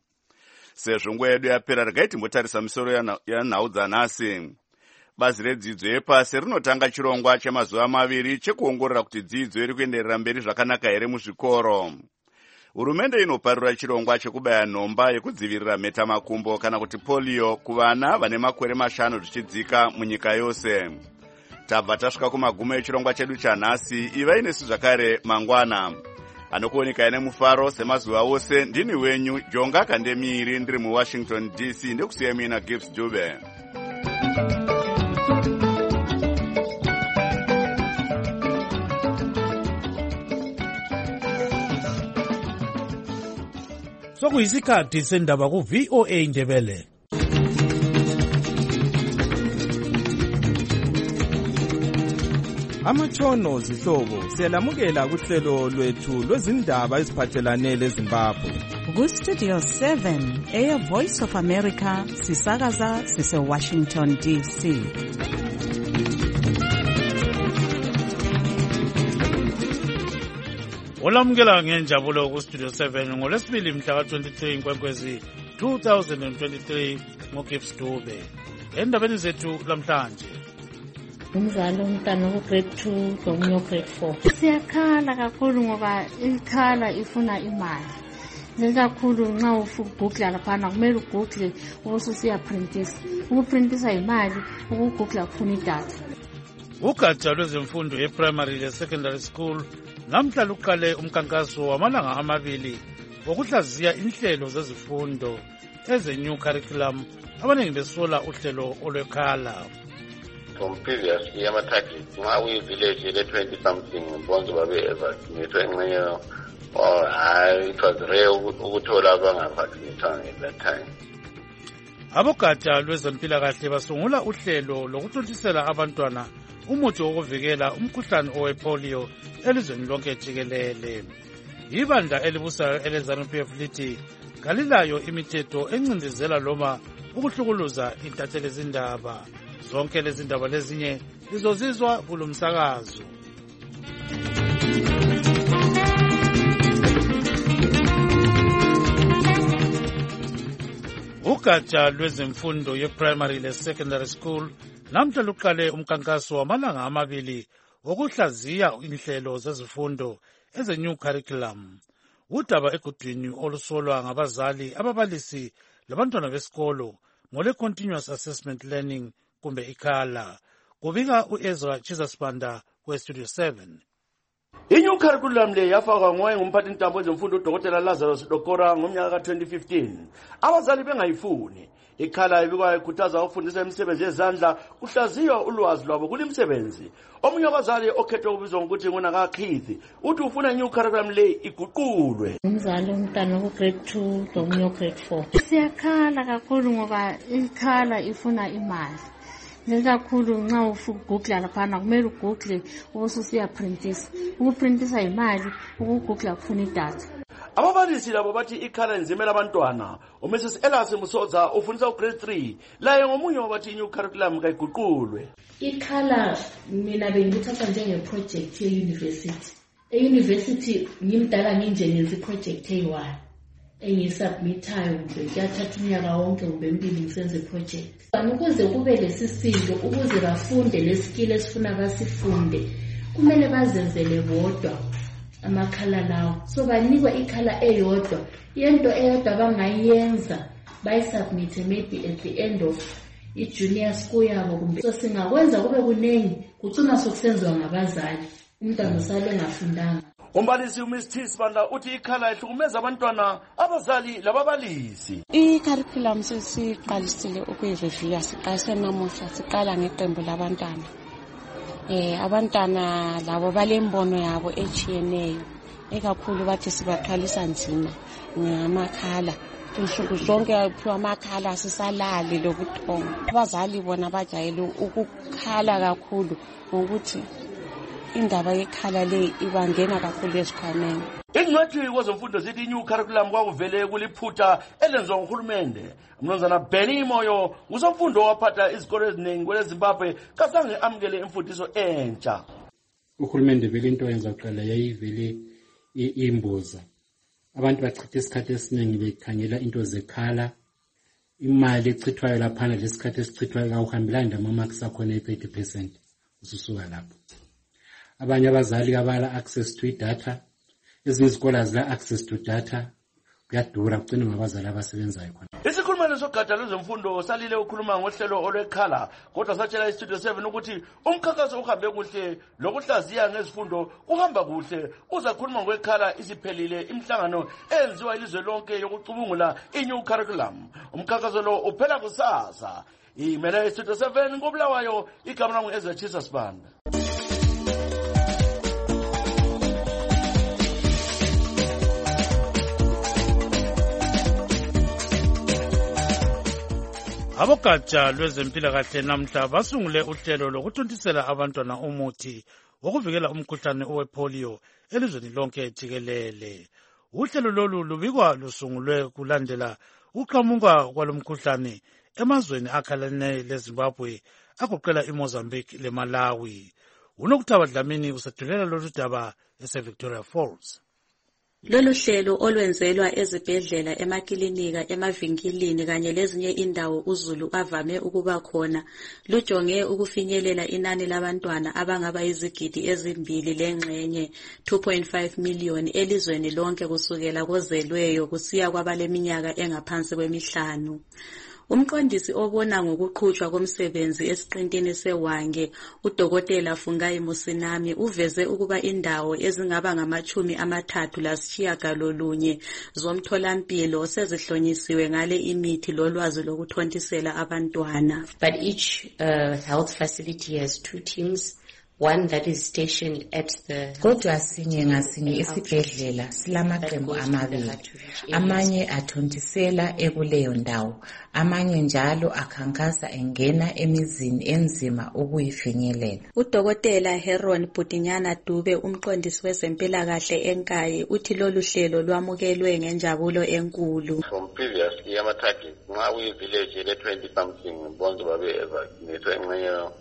Sezvo nguva yedu yapera regai timbotarisa misoro yanhau dzanhasi. Bazi redzidzo yepasi rinotanga chirongwa chemazuva 2 chekuongorora kuti dzidzo iri kuenderera mberi zvakanaka here muzvikoro. Hurumende inoparura chirongwa chekubaya nhomba yekudzivirira mhetamakumbo kana kuti polio kuvana vane makore 5 zvichidzika munyika yose. Tabva tasvika kumagumo echirongwa chedu chanhasi. Ivai nesu zvakare mangwana. anokuoneka nemufaro semazuva ose. Ndini wenyu Jonga Kandemiri, ndiri muWashington DC. Ndikusiya mina Gibbs Dube. Sokuyisikhathi sendaba ku VOA Ndebele. Amatshono zihlobo siyalamukela kuhlelo lwethu lwezindaba eziphathelane leZimbabwe. Ku-Studio 7 Air Voice of America sisakaza sise-Washington DC. Olamukela ngenjabulo ku-Studio 7 ngolwesibili mhla ka-23 Nkwenkwezi 2023 ngoGibbs Dube. Endabeni zethu lamhlanje. Umzali umntana ku-grade 2 lomunye grade 4. Siyakhala kakhulu ngoba ikhala ifuna imali. Ngekakhulu nxa ufugugla laphana kumele ugugle ubususiyaprintisa. Ukuprintisa imali, ukugugla kufuna idatha. Ugatsha lwezemfundo ye-primary le-secondary school namhla luqale umkankaso wamalanga amabili wokuhlaziya inhlelo zezifundo eze-new curriculum abaningi besola uhlelo olwekhala. From previously, ama-targets, nxa uyi-village ele-20 something, bonke babe-vaccinated engxenye, or it was rare ukuthola abanga-vaccinatanga at that time. Abogatsha lwezempilakahle basungula uhlelo lokuthontisela abantwana umuthi wokuvikela umkhuhlane owepolio elizweni lonke jikelele. Ibandla elibusayo ele-ZANU-PF lithi kalilayo imithetho encindezela noma ukuhlukuluza intatheli zindaba. Zonke lezi ndaba lezinye lizozizwa kulo msakazo. Ugatsha lwezemfundo ye-primary le-secondary school namhla luqale umkankaso wamalanga amabili wokuhlaziya inhlelo zezifundo eze-new curriculum. Udaba egudwini olusolwa ngabazali, ababalisi labantwana besikolo ngole-continuous assessment learning kumbe ikhala. Kubika u-Ezra Chisasbanda kwe-Studio 7. I-new curriculum le yafakwa ngumphathi ntambo wezemfundo uDokotela Lazarus Dokora ngomnyaka ka-2015. Abazali bengayifuni. Ikhala ibikwa ikhuthaza ukufundisa imisebenzi yezandla kuhlaziywa ulwazi lwabo kulimsebenzi. Omunye wabazali okhethwe ukubizwa ngokuthi nguNaka Keith uthi ufuna i-new curriculum le iguqulwe. Umzali umntana ku-grade 2 lomunye grade 4. Siyakhala kakhulu ngoba ikhala ifuna imali. Ngekakhulu nxa ufugugla laphana kumele ugugle ubususiyaprintisa. Ukuprintisa imali, ukugugla kufuna idatha. Ababalisi labo bathi ikhala inzimela abantwana. uMrs Elas Musoza ufundisa ugrade 3 laye ngomunye wabathi i-new curriculum kayiguqulwe. Ikhala mina bengithatha njengeproject ye-university. E-university ngimdala nginje ngenza iproject eyi-1 engiyisubmithayo kumbe kuyathatha unyaka wonke kumbe mbili ngisenze iproject. Ukuze kube lesisindo, ukuze bafunde leskill esifuna basifunde, kumele bazenzele bodwa amakhala lawo. So banikwa ikhala eyodwa, yento eyodwa bangayenza bayisubmit maybe at the end of i-junior school yabo kumbe. So singakwenza kube kunengi, kucina sokusenziwa ngabazali, umntwana usale ngafundanga. Umbalisi uMrs Tisbanda uthi ikhala ihlukumeza abantwana, abazali lababalisi. I-curriculum sesiqalisile ukuyireview, siqalise namuhla, siqala ngeqembu labantwana. Abantwana labo balembono yabo etshiyeneyo, ekakhulu bathi sibathwalisa nzima ngamakhala. Insuku zonke aphiwa amakhala sisalali lokuthonga. Abazali bona bajayele ukukhala kakhulu ngokuthi indaba yekhala le ibangena kakhulu esikhwameni. Ingcwethi kwezemfundo zithi i-new curriculum kwakuvele kuliphutha elenziwa nguhulumende. Mnumzana Benny Moyo usomfundo waphatha izikolo eziningi kweleZimbabwe kasange amukele imfundiso entsha. Uhulumende vele into yenza kuqala yayivele imboza. Abantu bachitha isikhathi esiningi bekhangela into zekhala. Imali echithwayo laphana lesikhathi esichithwayo awuhambelani lama-marks akhona i-30% ususuka lapho. Abanye abazali abala access to data, ezinye izikole azila access to data. kuyadura kugcine ngabazali abasebenzayo khona. Isikhulumelo sogatsha lwezemfundo salile ukhuluma ngohlelo olwekhala kodwa satshela iStudio 7 ukuthi umkhankaso uhambe kuhle lokuhlaziya ngezifundo kuhamba kuhle. Uzakhuluma ngokekhala isiphelile imhlangano enziwa ilizwe lonke yokucubungula i-new curriculum. Umkhankaso lo uphela kusasa. Imele iStudio 7 ngobulawayo igama lami Ezra Chisa Sibanda. Abogatsha lwezempilakahle namhla basungule uhlelo lokuthontisela abantwana umuthi wokuvikela umkhuhlane owepolio elizweni lonke jikelele. Uhlelo lolu lubikwa lusungulwe kulandela ukuqhamuka kwalomkhuhlane emazweni akhalane leZimbabwe agoqela iMozambique leMalawi. Unokuthaba Dlamini usethulela lolu daba eseVictoria Falls. Lolu hlelo olwenzelwa ezibhedlela, emakilinika, emavinkilini kanye lezinye indawo uZulu avame ukuba khona lujonge ukufinyelela inani labantwana abangaba izigidi ezimbili lengxenye 2.5 million elizweni lonke kusukela kozelweyo kusiya kwabaleminyaka engaphansi kwemihlanu. Umqondisi obona ngokuqhutshwa komsebenzi esiqintini seWange, uDokotela Fungai Musinami, uveze ukuba indawo ezingaba ngama-39 zomtholampilo sezihlonyisiwe ngale imithi lolwazi lokuthontisela abantwana. But each health facility has 2 teams. One that is stationed at the... Kodwa sinye ngasinye isibhedlela silamaqembu amabili. Amanye athontisela ekuleyo ndawo, amanye njalo akhankasa engena emizini enzima ukuyifinyelela. Udokotela Heron Butinyana Dube, umqondisi wezempilakahle eNkayi, uthi lolu hlelo lwamukelwe ngenjabulo enkulu. From previous year amataki nxa we village le 20 something bonke babe vaccinated.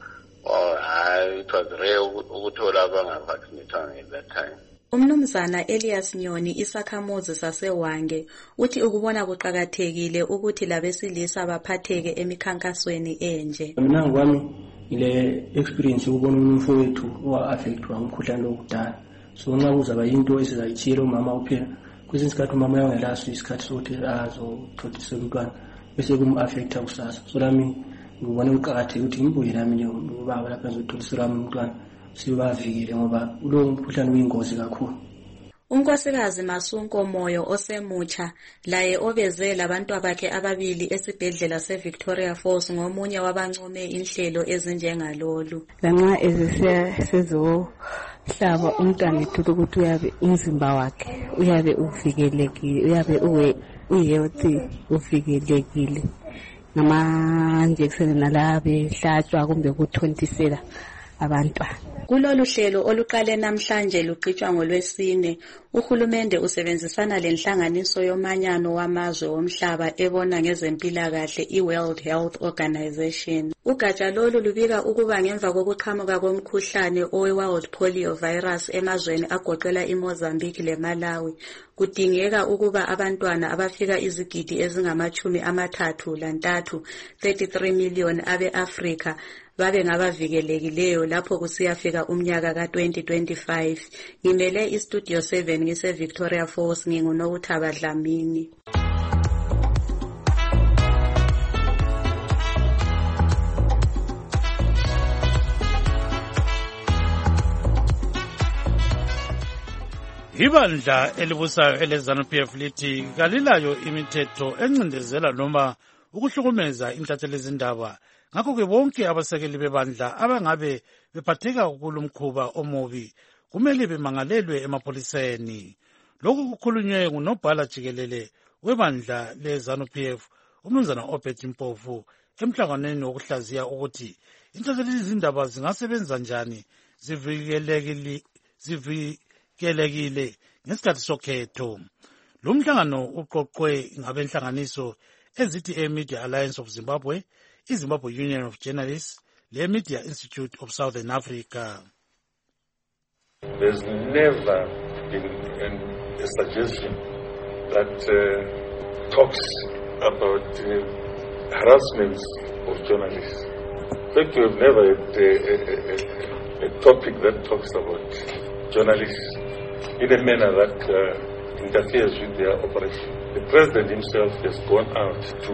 It was rare ukuthola abangavaccinated at that time. Umnumzana Elias Nyoni, isakhamuzi saseWange, uthi ukubona kuqakathekile ukuthi labesilisa baphatheke emikhankasweni enje. Mina ngokwami ile experience ukubona umfowethu owa-affectwa ngumkhuhlane lokudala. So nxa kuzaba yinto esizayitshiyela umama uphela, kwesinye isikhathi umama uyangelaso isikhathi sokuthi azothotisela umntwana bese kum-affecta kusasa. So lami ngibona kuqakathekile ukuthi ngibuye nami ubaba lapha ngizotholisela umntwana sibavikele ngoba lo mkhuhlane uyingozi kakhulu. Unkosikazi Masunko Moyo osemutsha laye obeze labantwa bakhe ababili esibhedlela seVictoria Falls ngomunye wabancome inhlelo ezinjengalolu. Lanxa sezohlaba umntwana ethu ukuthi uyabe umzimba wakhe uyabe uvikelekile, uyabe uhealthy, uvikelekile. Nama-injection nalabe hlatshwa kumbe ukuthontisela abantwana. Kulolu hlelo oluqale namhlanje luqhutshwa ngoLwesine, uhulumende usebenzisana lenhlanganiso yomanyano wamazwe womhlaba ebona ngezempilakahle iWorld Health Organization. Ugatsha lolu lubika ukuba ngemva kokuqhamuka komkhuhlane owe-World Polio virus emazweni agoqela iMozambique leMalawi, kudingeka ukuba abantwana abafika izigidi ezingama-33 33 million abe-Afrika babe ngabavikelekileyo lapho kusiyafika umnyaka ka-2025. Ngimele iStudio 7 ngise-Victoria Falls, ngingunokuthaba Dlamini. Ibandla elibusayo eleZANU-PF lithi kalilayo imithetho encindezela noma ukuhlukumeza intatheli zindaba. Ngakho-ke bonke abasekeli bebandla abangabe bephatheka kulumkhuba omubi kumele bemangalelwe emapholiseni. Lokhu kukhulunywe ngunobhala jikelele webandla leZANU-PF umnumzana Obed Mpofu emhlanganweni wokuhlaziya ukuthi intatheli zindaba zingasebenza njani zivikelekile ngesikhathi sokhetho. Lo mhlangano uqoqwe ngabenhlanganiso ezithi Media Alliance of Zimbabwe, iZimbabwe Union of Journalists, le Media Institute of Southern Africa. There's never been a suggestion that talks about harassment of journalists. In fact, we have never had a topic that talks about journalists in a manner that interferes with their operation. The president himself has gone out to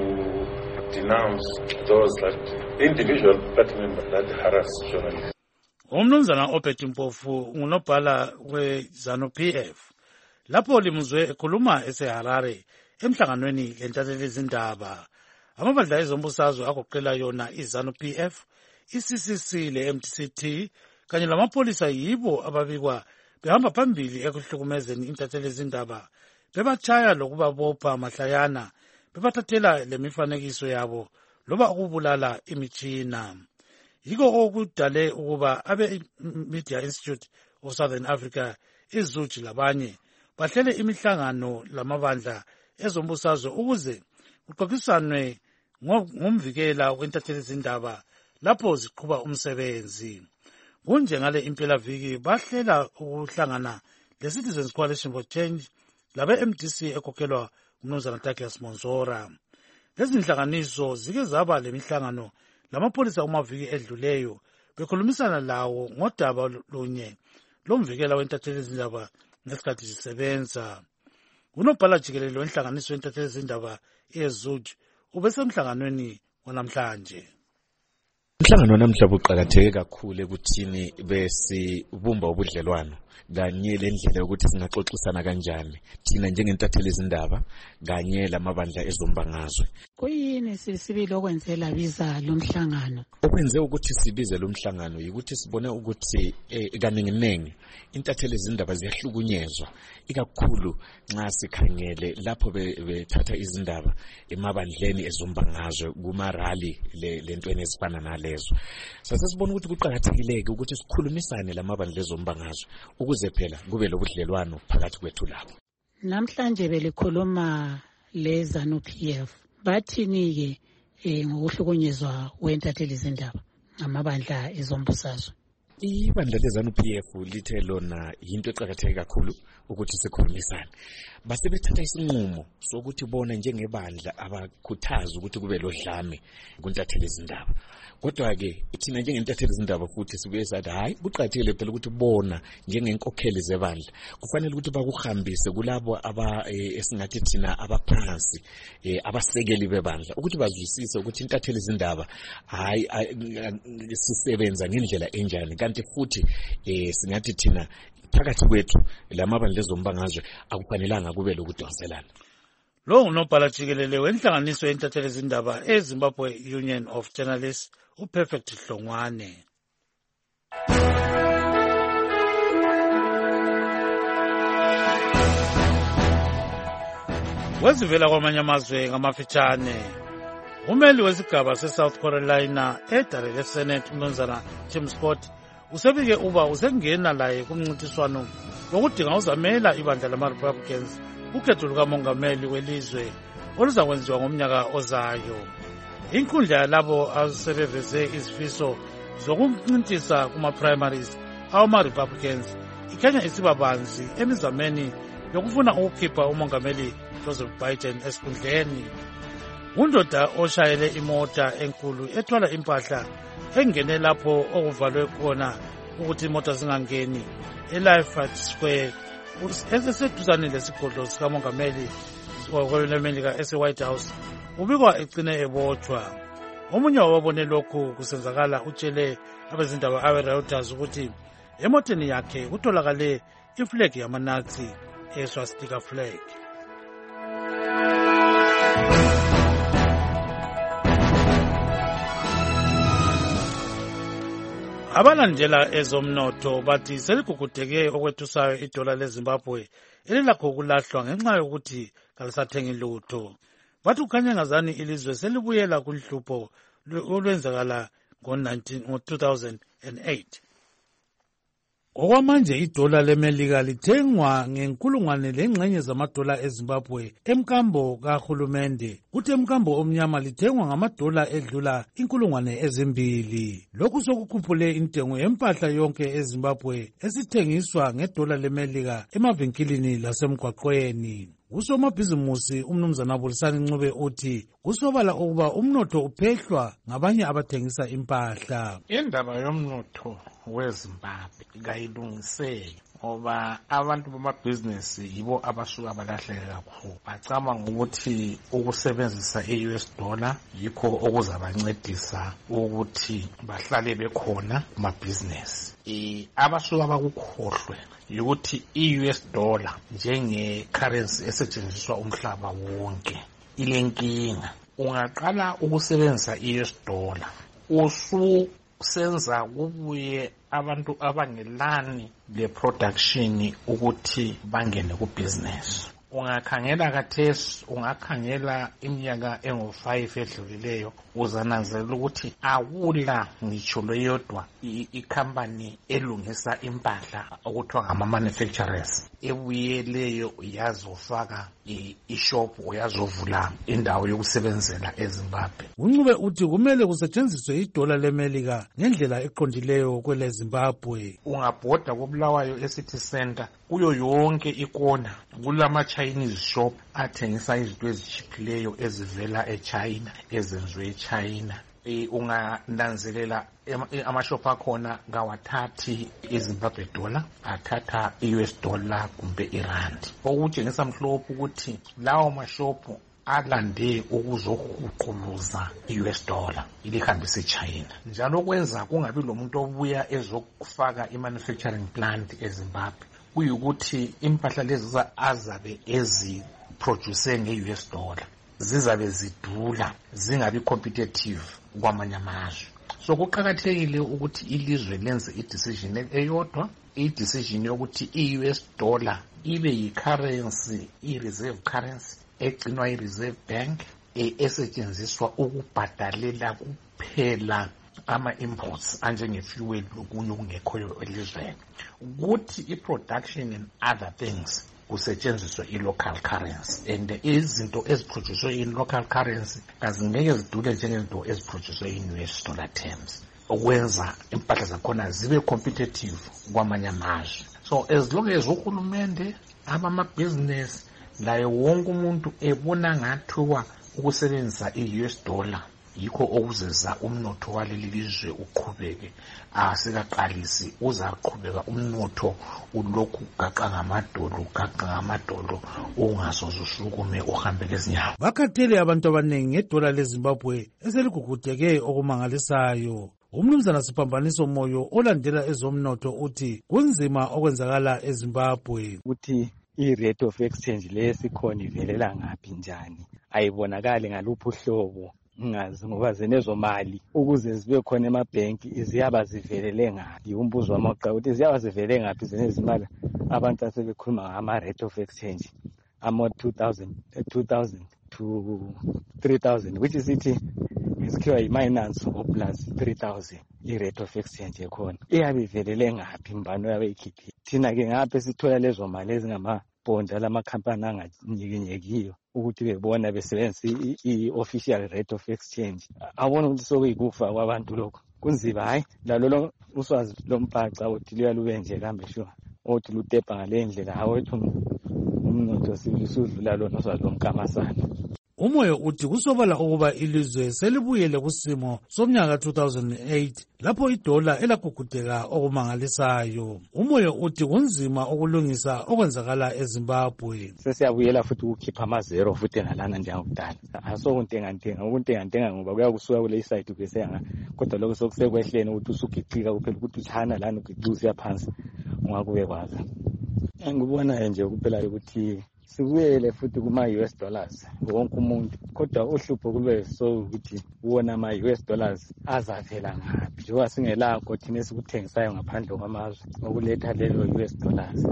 denounce those individual party members that harass journalists. Umnumzana Obert Mpofu ngunobhala we-ZANU-PF lapho limuzwe ekhuluma eseHarare emhlanganweni lentatheli izindaba. Amabandla ezombusazwe agoqela yona i-ZANU-PF, i-CCC le-MTCT kanye lamapolisa yibo ababikwa behamba phambili ekuhlukumezeni intatheli izindaba, bebatshaya lokubabopha mahlayana, bebathathela lemifanekiso yabo loba ukubulala imitshina. Yiko okudale ukuba abe-Media Institute of Southern Africa, iZUJ labanye bahlele imihlangano lamabandla ezombusazwe ukuze kuxoxisanwe ngomvikela wentatheli izindaba lapho ziqhuba umsebenzi. Kunje ngale impelaviki bahlela ukuhlangana le-Citizens Coalition for Change labe-MDC ekhokhelwa umnumzana Douglas Monzora. Lezi nhlanganiso zike zaba lemihlangano lamapolisa umaviki edluleyo bekhulumisana lawo ngodaba lunye lomvikela wentatheli izindaba ngesikhathi zisebenza. Unobhala jikelele wenhlanganiso wentatheli izindaba eZUJ ubesemhlanganweni wanamhlanje. Umhlangano namhlanje uqhakatheke kakhulu ekuthini besibumba ubudlelwano kanye lendlela yokuthi singaxoxisana kanjani thina njengentatheli izindaba kanye lamabandla ezombangazwe. Kuyini sibili okwenzela biza lo mhlangano? Okwenze ukuthi sibize lo mhlangano yikuthi sibone ukuthi kaningi intatheli izindaba ziyahlukunyezwa ikakhulu nxa sikhangele lapho bethatha izindaba emabandleni ezombangazwe kumarali lentweni ezifana nalezo. Sasibona ukuthi kuqhakathekile ukuthi sikhulumisane lamabandla ezombangazwe ukuze phela kube lobudlelwano phakathi kwethu labo. Namhlanje belikhuluma leZANU-PF. Bathini ke ngokuhlukunyezwa wentatheli izindaba amabandla ezombusazwe? Ibandla leZANU-PF lithe lona yinto eqhakatheke kakhulu ukuthi sikhulumisane. Basebethatha isinqumo sokuthi bona njengebandla abakhuthaza ukuthi kube lodlame kuntatheli izindaba. Kodwa ke thina njengentatheli izindaba futhi sibuye sathi hayi kuqhakathekile phela ukuthi bona njengenkokheli zebandla kufanele ukuthi bakuhambise kulabo esingathi thina abaphansi abasekeli bebandla ukuthi bazwisise ukuthi intatheli izindaba hayi sisebenza ngendlela enjani, kanti futhi singathi thina phakathi kwethu lamabandla ezombangazwe akufanelanga kube lokudonselana. Lo unobhala jikelele wenhlanganiso yentatheli izindaba eZimbabwe Union of Journalists uPerfect Hlongwane. Wezivela kwamanye amazwe ngamafitshane, umeli wesigaba seSouth Carolina eDare leSenate umnumzana Tim Scott usebike uba usengena laye kumncintiswano lokudinga uzamela ibandla lama-Republicans ukhetho lukamongameli welizwe oluzakwenziwa ngomnyaka ozayo. Inkundla yalabo asebeveze izifiso zokuncintisa kuma-primaries awama-Republicans ikhanya isibabanzi emizameni yokufuna ukukhipha umongameli Joseph Biden esikhundleni. Undoda oshayele imota enkulu ethwala impahla engene lapho okuvalwe khona ukuthi imota zingangeni eLafayette Square eseseduzane lesigodlo sikamongameli welemelika ese-White House ubikwa egcine ebotshwa. Omunye wababone lokhu kusenzakala utshele abezindaba abe-Reuters ukuthi emoteni yakhe kutholakale iflag yama-Nazi eswastika flag. Abalandela ezomnotho bathi seligugudeke okwethusayo idola leZimbabwe elilakho ukulahlwa ngenxa yokuthi kalisathengi lutho. Bathi kukhanya ngazani ilizwe selibuyela kunhlupho olwenzakala ngo-2008. Okwamanje idola lemelika lithengwa ngenkulungwane lengxenye zamadola eZimbabwe emkambo kahulumende, kuthi emkambo omnyama lithengwa ngamadola edlula inkulungwane ezimbili. Lokhu sokukhuphule intengo yempahla yonke eZimbabwe esithengiswa ngedola lemelika emavinkilini lasemgwaqweni. Usomabhizimusi umnumzana Bulisani Ncube uthi kusobala ukuba umnotho uphehlwa ngabanye abathengisa impahla. Indaba yomnotho weZimbabwe kayilungiseki ngoba abantu bamabhizinisi yibo abasuka balahleke kakhulu. Bacabanga ukuthi ukusebenzisa i-US dollar yikho okuzabancedisa ukuthi bahlale bekhona kumabhizinisi. Abasuka bakukhohlwe ukuthi i-US dollar njenge-currency esetshenziswa umhlaba wonke ilenkinga. Ungaqala ukusebenzisa i-US dollar ususenza kubuye abantu abangelani le-production ukuthi bangene ku-business. Ungakhangela kathesi, ungakhangela iminyaka engu-5 edlulileyo, uzananzelela ukuthi akula ngitsho leyodwa i-company elungisa impahla okuthiwa ngama-manufacturers ebuyeleyo yazofaka ishop yazovula indawo yokusebenzela eZimbabwe. UNcube uthi kumele kusetshenziswe idola leMelika ngendlela eqondileyo kwele Zimbabwe. Ungabhoda koBulawayo eCity Center kuyo yonke ikona kulama-Chinese shop athengisa izinto ezitshiphileyo ezivela eChina ezenziwe eChina. Ungananzelela amashop akhona kawathathi iZimbabwe dollar, athatha i-US dollar kumbe irandi, okutshengisa mhlophe ukuthi lawo mashopu alande ukuzohuquluza i-US dollar ilihambise eChina, njalo kwenza kungabi lomuntu obuya ezokufaka i-manufacturing plant eZimbabwe. Kuyukuthi impahla lezi azabe eziproduce nge-US dollar zizabe zidula, zingabi competitive kwamanye amazwe. So kuqakathekile ukuthi ilizwe lenze i-decision eyodwa, i-decision yokuthi i-US dollar ibe yi-currency, i-reserve currency egcinwa i-Reserve Bank esetshenziswa ukubhadalela kuphela ama-imports anjenge-fuel lokunye okungekhoyo elizweni, ukuthi i-production and other things kusetshenziswe i-local currency, and izinto eziproducwe in-local currency azingeke zidule njengezinto eziproducwe in-US dollar terms, okwenza impahla zakhona zibe competitive kwamanye amazwe. So as long as uhulumende, abamabhizinesi, laye wonke umuntu ebona ngathiwa ukusebenzisa i-US dollar yikho okuzeza umnotho waleli lizwe uqhubeke, asikaqalisi uzaqhubeka umnotho ulokhu gaqa ngamadolo ungasoze usukume uhambele ezinyawo. Bakhathele abantu abaningi ngedola leZimbabwe eseligugudeke okumangalisayo. Umnumzana Sipambaniso Moyo olandela ezomnotho uthi kunzima okwenzakala eZimbabwe, uthi i-rate of exchange lesikhona ivelela ngaphi njani, ayibonakali ngaluphi uhlobo, ngazi ngoba zenezo mali ukuze zibe khona emabhenki ziyaba zivelele ngaphi. Umbuzo wamaqhawe ukuthi ziyaba zivele ngaphi zenezi mali abantu asebekhuluma ngama-rate of exchange ama-2000 to 3000, which is ithi ngesikhiwa yi-minus o plus 3000 i-rate of exchange ekhona iyabe ivelele ngaphi, mbani uyabe ikhiphi. Thina-ke ngapha sithola lezo mali ezingamabhonda lamakhampani anganyikinyekiyo ukuthi bebona besebenzisa i-official rate of exchange. Abona ukuthi sokuyikufa kwabantu lokho kunzima. Hayi lalolo uswazi lombhaca uthi luyalube nje kambe sure othi lutepa ngale ndlela awethu umnotho silusudlula lona uswazi lomkamasana. Umoyo uthi kusobala ukuba ilizwe selibuyele kusimo somnyaka 2008 lapho idola elagugudeka okumangalisayo. Umoyo uthi kunzima ukulungisa okwenzakala eZimbabwe. Sesiyabuyela futhi ukukhipha amazero futhi ngalana njengokudala. Ukuntengantenga ngoba kuyakusuka kule side kuseya, kodwa lokho sokusekwehleni ukuthi usugicika kuphela ukuthi uchana lana ugicisa phansi ungakube kwaza. Ngibona nje kuphela ukuthi sibuyele futhi kuma-US dollars wonke umuntu, kodwa uhlupho kube so ukuthi wona ama-US dollars azavela ngaphi njengoba singelakho thina esikuthengisayo ngaphandle kwamazwe okuletha lelo US dollars.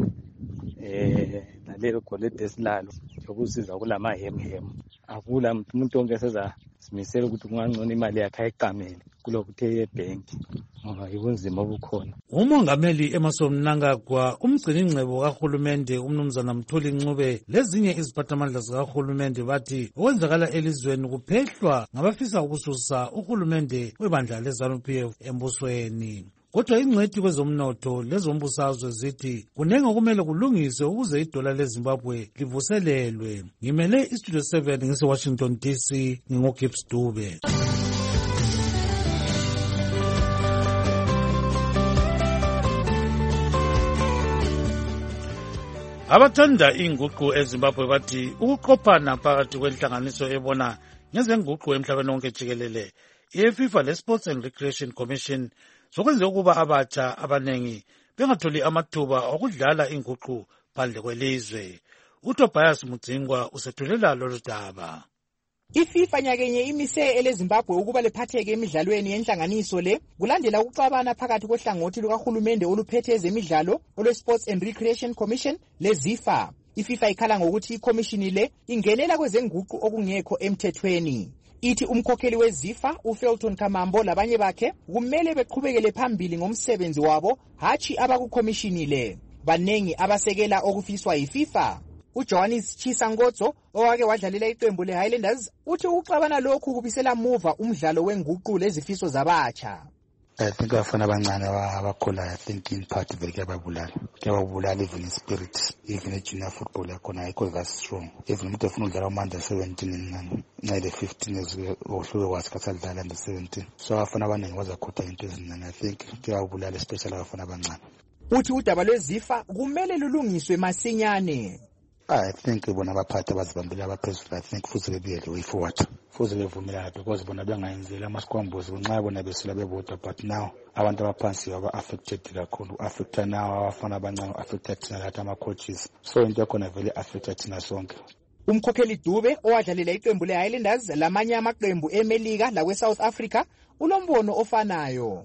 Nalelo golide esilalo sokusiza kulamahemhemu akula umuntu onke sezazimisela ukuthi kungangcono imali yakhe ayiqamele kulokuthi ebhenki ngoba yibunzima obukhona. Umongameli Emmerson Mnangagwa, umgciningcebo kahulumende umnumzana Mthuli Ncube lezinye iziphathamandla zikahulumende bathi okwenzakala elizweni kuphehlwa ngabafisa ukususa uhulumende webandla leZANU-PF embusweni. Kodwa ingcwethi kwezomnotho lezombusazwe zithi kunenge okumele kulungiswe ukuze idola leZimbabwe livuselelwe. Ngimele iStudio 7 ngise-Washington DC, ngingoGibbs Dube. Abathanda inguqu eZimbabwe bathi ukuqophana phakathi kwenhlanganiso ebona ngezenguqu emhlabeni wonke jikelele iFIFA leSports and Recreation Commission zokwenza ukuba abatsha abanengi bengatholi amathuba okudlala inguqu phandle kwelizwe. uTobias Mudzingwa usethulela lolu daba. iFIFA nyakenye imise eleZimbabwe ukuba lephatheke emidlalweni yenhlanganiso le kulandela ukuxabana phakathi kohlangothi lukahulumende oluphethe ezemidlalo olweSports and Recreation Commission leZIFA. iFIFA ikhala ngokuthi ikomishini le ingenela kwezenguqu okungekho emthethweni. Ithi umkhokheli weZIFA uFelton Kamambo labanye bakhe kumele beqhubekele phambili ngomsebenzi wabo hatshi abakukomishini le. Banengi abasekela okufiswa yiFIFA. uJohannes Chisangozo owake wadlalela iqembu leHighlanders uthi ukuxabana lokhu kubisela muva umdlalo wenguqu lezifiso zabatsha. I think abafana abancane abakhulayo, I think in part kuyababulala even in spirit, even junior football yakhona ayikho that strong. Even umuntu efuna ukudlala umanda 17 nale 15 years ohluke wasikhathadlala under 17. So abafana abaningi bazakhutha into ezinani. I think kuyababulala especially abafana abancane. Uthi udaba lweZIFA kumele lulungiswe masinyane. I think bona abaphathi abazibambile abaphezulu, I think futhi bebiyele way forward. Futhi bevumelana because bona bengayenzeli amasikwambuzi nxa bona besula bebodwa, but now abantu abaphansi baba affected kakhulu. Affected now abafana abancane, affected thina lathi ama-coaches. So into yakhona vele affected thina sonke. Umkhokheli Dube owadlalela iqembu leHighlanders lamanye amaqembu eMelika lakwe-South Africa ulombono ofanayo.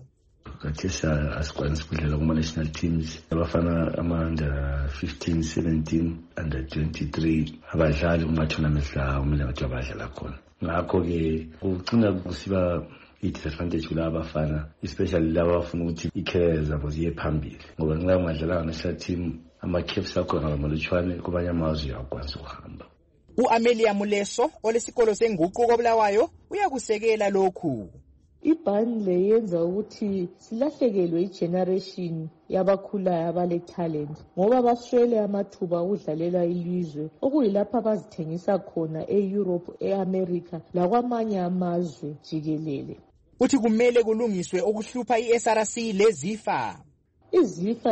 Kathesa asikwanisa ukudlala kuma-national teams abafana ama-under 15, 17, under 23 abadlali kuma-tournaments la kumele ngathi abadlala khona. Ngakho-ke kugcina kusiba i-disadvantage kulaba abafana, especially laba abafuna ukuthi i-career zabo ziye phambili, ngoba nxa ungadlalanga national team ama-caps akhona ngamalutshwane kubanye amazwe uyakwanisa ukuhamba. U-Amelia Muleso olesikolo senguqu koBulawayo uyakusekela lokhu. Ibhani le yenza ukuthi silahlekelwe igeneration yabakhulayo abale talent ngoba baswele amathuba okudlalela ilizwe okuyilapha bazithengisa khona eEurope, eAmerica lakwamanye amazwe jikelele. Uthi kumele kulungiswe okuhlupha iSRC leZIFA. iZIFA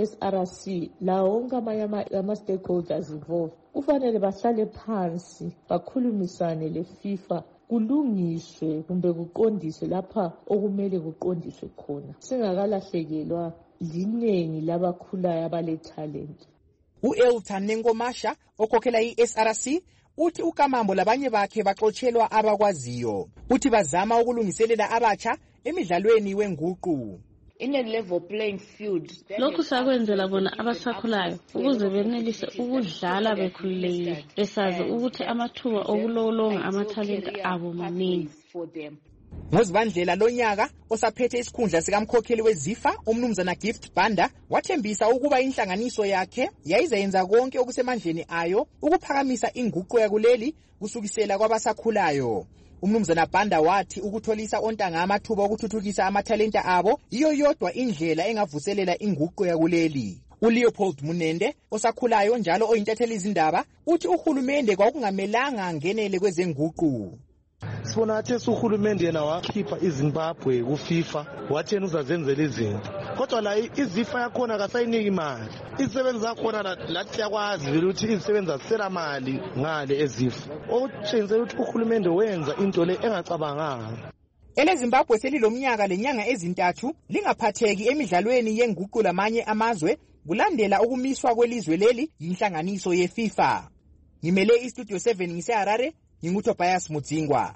le-SRC lawo wonke amanye ama-stakeholders involved kufanele bahlale phansi bakhulumisane leFIFA kulungiswe kumbe kuqondiswe lapha okumele kuqondiswe khona, singakalahlekelwa linengi labakhulayo abale talent. U-Elton Nengomasha okhokhela iSRC uthi uKamambo labanye bakhe baxotshelwa abakwaziyo. Uthi bazama ukulungiselela abatsha emidlalweni wenguqu. In a level playing field. Lokhu sakwenzela bona abasakhulayo ukuze benelise ukudlala bekhululekile besazi ukuthi amathuba okulolonga amathalenta abo maningi. Ngozibandlela lonyaka osaphethe isikhundla sikamkhokheli weZIFA umnumzana Gift Banda wathembisa ukuba inhlanganiso yakhe yayizayenza konke okusemandleni ayo ukuphakamisa inguqu yakuleli kusukisela kwabasakhulayo. Umnumzana Banda wathi ukutholisa ontanga amathuba okuthuthukisa amathalenta abo iyo yodwa indlela engavuselela inguqu yakuleli. uLeopold Munende osakhulayo njalo oyintatheli izindaba uthi uhulumende kwakungamelanga ngenele kwezenguqu. Sibona ngathi uhulumende yena wakhipha iZimbabwe kuFIFA wathi yena uzazenzela izinto, kodwa la iZIFA yakhona akasayiniki imali. Izisebenzi zakhona lathi yakwazi ukuthi izisebenzi zisela mali ngale eZIFA, okutshengisa ukuthi uhulumende wenza into le engacabanganga. EleZimbabwe selilomnyaka lenyanga ezintathu lingaphatheki emidlalweni yenguqu lamanye amazwe kulandela ukumiswa kwelizwe leli yinhlanganiso yeFIFA. Ngimele iStudio 7 ngiseHarare, nginguTobias Mudzingwa.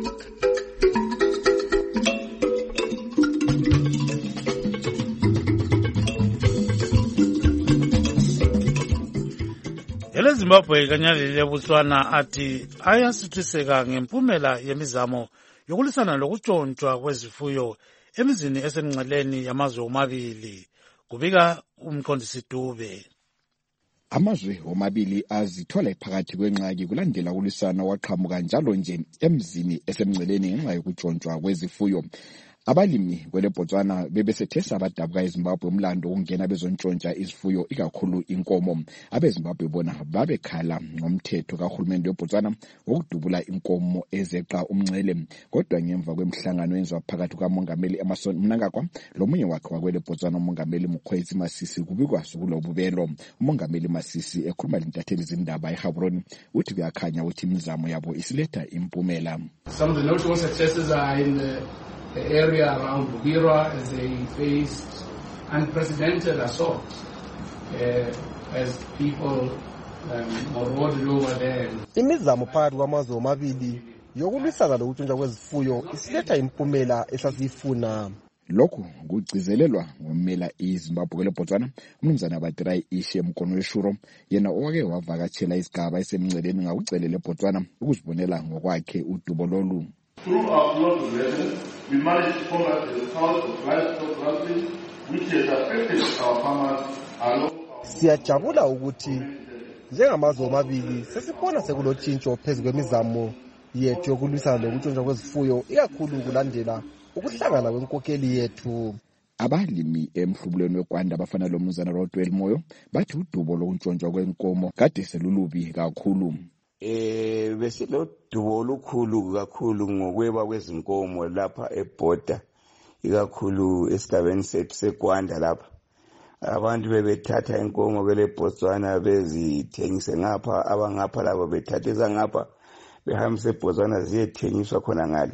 EleZimbabwe kanyalile Botswana athi ayasithiseka ngempumela yemizamo yokulisana lokutshontshwa kwezifuyo emizini esemngceleni yamazwe omabili. Kubika umqondisi Dube. Amazwe omabili azithola phakathi kwenqaki kulandela ukulwisana waqhamuka njalo nje emzini esemngceleni ngenxa yokutshontshwa kwezifuyo. Abalimi kwele Botswana bebesethesa abadabuka eZimbabwe umlando ukungena bezontshontsha izifuyo ikakhulu inkomo. AbeZimbabwe bona babekhala ngomthetho kahulumende weBotswana wokudubula inkomo ezeqa umncele. Kodwa ngemva kwemhlangano yenziwa phakathi kukamongameli Emmerson Mnangagwa lomunye wakhe wakwele Botswana umongameli Mokgweetsi Masisi kubikwa kulobubelo. Umongameli Masisi ekhuluma lintatheli zindaba eGaborone uthi kuyakhanya ukuthi imizamo yabo isiletha impumela. Some of the notable successes are in the area around Bubirwa as they faced unprecedented assault as people marauded over there. Imizamo phakathi kwamazwe omabili yokulwisana lokutshontsha kwezifuyo isiletha impumela esasiyifuna. Lokhu kugcizelelwa ngomela iZimbabwe kwele Botswana umnumzana Batirai Ishe Mkonweshuro yena owake wavakatshela isigaba esemnceleni ngakucelele Botswana ukuzibonela ngokwakhe udubo lolu. Through our close relations, we managed to combat the cause of livestock rustling, which has affected our farmers along. Siyajabula ukuthi njengamazwe omabili sesibona sekulotshintsho phezu kwemizamo yethu yokulwisana lokutshontsha kwezifuyo ikakhulu kulandela ukuhlangana kwenkokeli yethu. Abalimi emhlubulweni wekwanda abafana lo mnumzana Rodwell Moyo bathi udubo lokuntshontsha kwenkomo kade selulubi kakhulu. Besilodubo olukhulu kakhulu ngokweba kwezinkomo lapha eBorder ikakhulu esigabeni sethu sekwanda lapha. Abantu bebethatha inkomo kwele Botswana bezithengise ngapha, abangapha labo bethatha ezangapha behambise eBotswana ziyethengiswa khona ngale.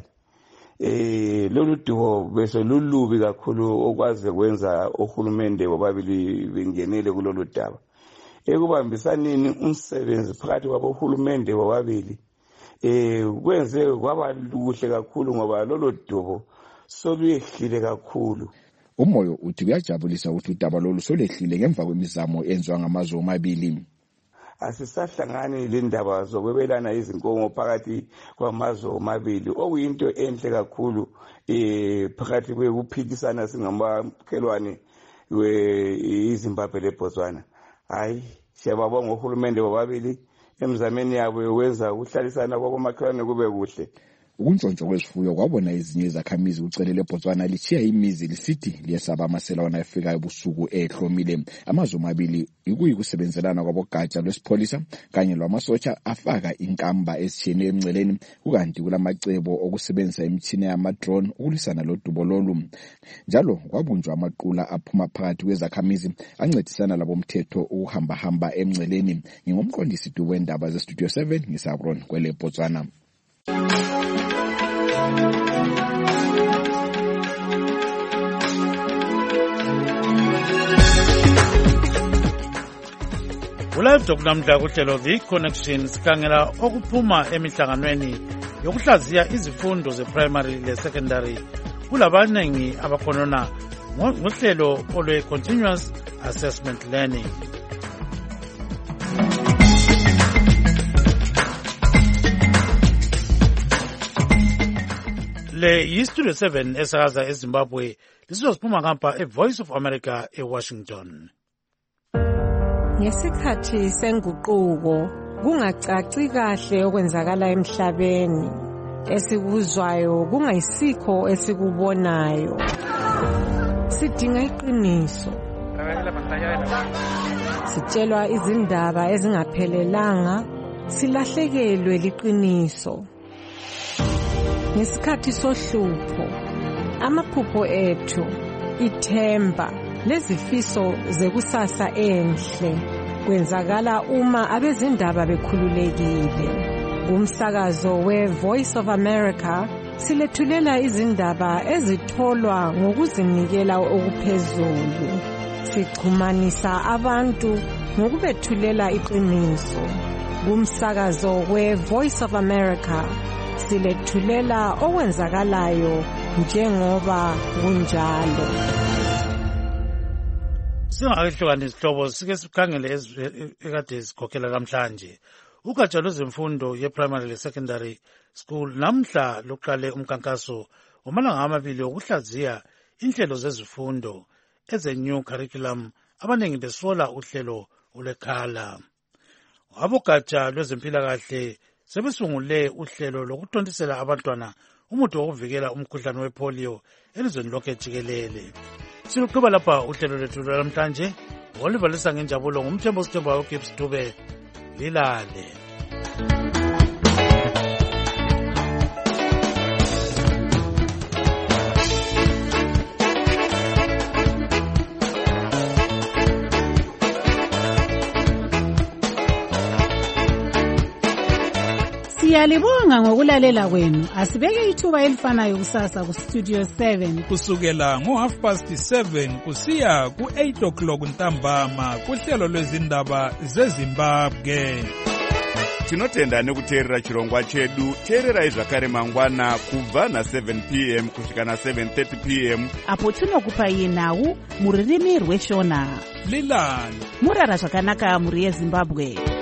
Lolu dubo bese lulubi kakhulu okwaze kwenza ohulumende bobabili bengenele kulolu daba. Ekubambisaneni umsebenzi phakathi kwabohulumende bobabili kwenze kwaba luhle kakhulu ngoba lolu dubo soluyehlile kakhulu. Umoyo uthi kuyajabulisa ukuthi udaba lolu solehlile ngemva kwemizamo enziwa ngamazwe omabili. Asisahlangani lendaba zokwebelana izinkomo phakathi kwamazwe omabili okuyinto enhle kakhulu phakathi kwekuphikisana singamakhelwane weZimbabwe leBotswana. Hayi siyababonga uhulumende bobabili emzameni yabo yowenza ukuhlalisana kwabomakhelwane kube kuhle. Ukuntshontsha kwezifuyo kwabona ezinye izakhamizi ucelele Botswana lichiya imizi lisithi liyesaba amaselwana afika ebusuku ehlomile. Amazwe omabili ikuyisebenzelana kwabogatsha lwesipholisa kanye lwamasotsha afaka inkamba ezitshiyeneyo emnceleni kukanti kulamacebo okusebenzisa imitshina yama-drone ukulwisana lodubo lolu. Njalo kwabunjwa amaqula aphuma phakathi kwezakhamizi ancedisana labomthetho ukuhamba emnceleni. Ngingomqondisi wendaba zeStudio 7 ngisaBron kwele Botswana. Ulive Talk namhla kuhlelo The Connection sikhangela okuphuma emihlanganweni yokuhlaziya izifundo ze-primary le-secondary kulabanengi abakhonona ngohlelo olwe-continuous assessment learning. Le yiStudio 7 esakaza eZimbabwe lisizophuma ngapha eVoice of America eWashington. Ngesikhathi senguquko kungacaci kahle okwenzakala emhlabeni, esikuzwayo kungayisikho esikubonayo. Sidinga iqiniso. Sitshelwa izindaba ezingaphelelanga, silahlekelwe liqiniso. Ngesikhathi sohlupho, amaphupho ethu, ithemba lezifiso zekusasa enhle kwenzakala uma abezindaba bekhululekile. Kumsakazo weVoice of America silethulela izindaba ezitholwa ngokuzinikela okuphezulu. Sixhumanisa abantu ngokubethulela iqiniso. Kumsakazo weVoice of America silethulela okwenzakalayo njengoba kunjalo. Singakehlukana isihlobo sike sikhangele ekade sikhokhela namhlanje. Ugatsha lwezemfundo ye-primary le-secondary school namhla luqale umkankaso wamalanga amabili wokuhlaziya inhlelo zezifundo eze-new curriculum abanengi besola uhlelo olwekhala. Abogatsha lwezempilakahle sebesungule uhlelo lokuthontisela abantwana umuthi wokuvikela umkhuhlane wepolio elizweni lonke jikelele. Siluqhuba lapha uhlelo lwethu lwanamhlanje ngolivalisa ngenjabulo ngumthembo sithembayo uGibbs Dube. Lilale. Siyalibonga ngokulalela kwenu. Asibeke ithuba elifanayo kusasa ku Studio 7 kusukela ngo7:30 kusiya ku8:00 ntambama kuhlelo lwezindaba zeZimbabwe. Tinotenda nekuteerera chirongwa chedu. Teererai zvakare mangwana kubva na7 p.m. kusvika na7:30 p.m. apo tinokupai nhau mururimi rweshona. Lilani murara zvakanaka muri yeZimbabwe.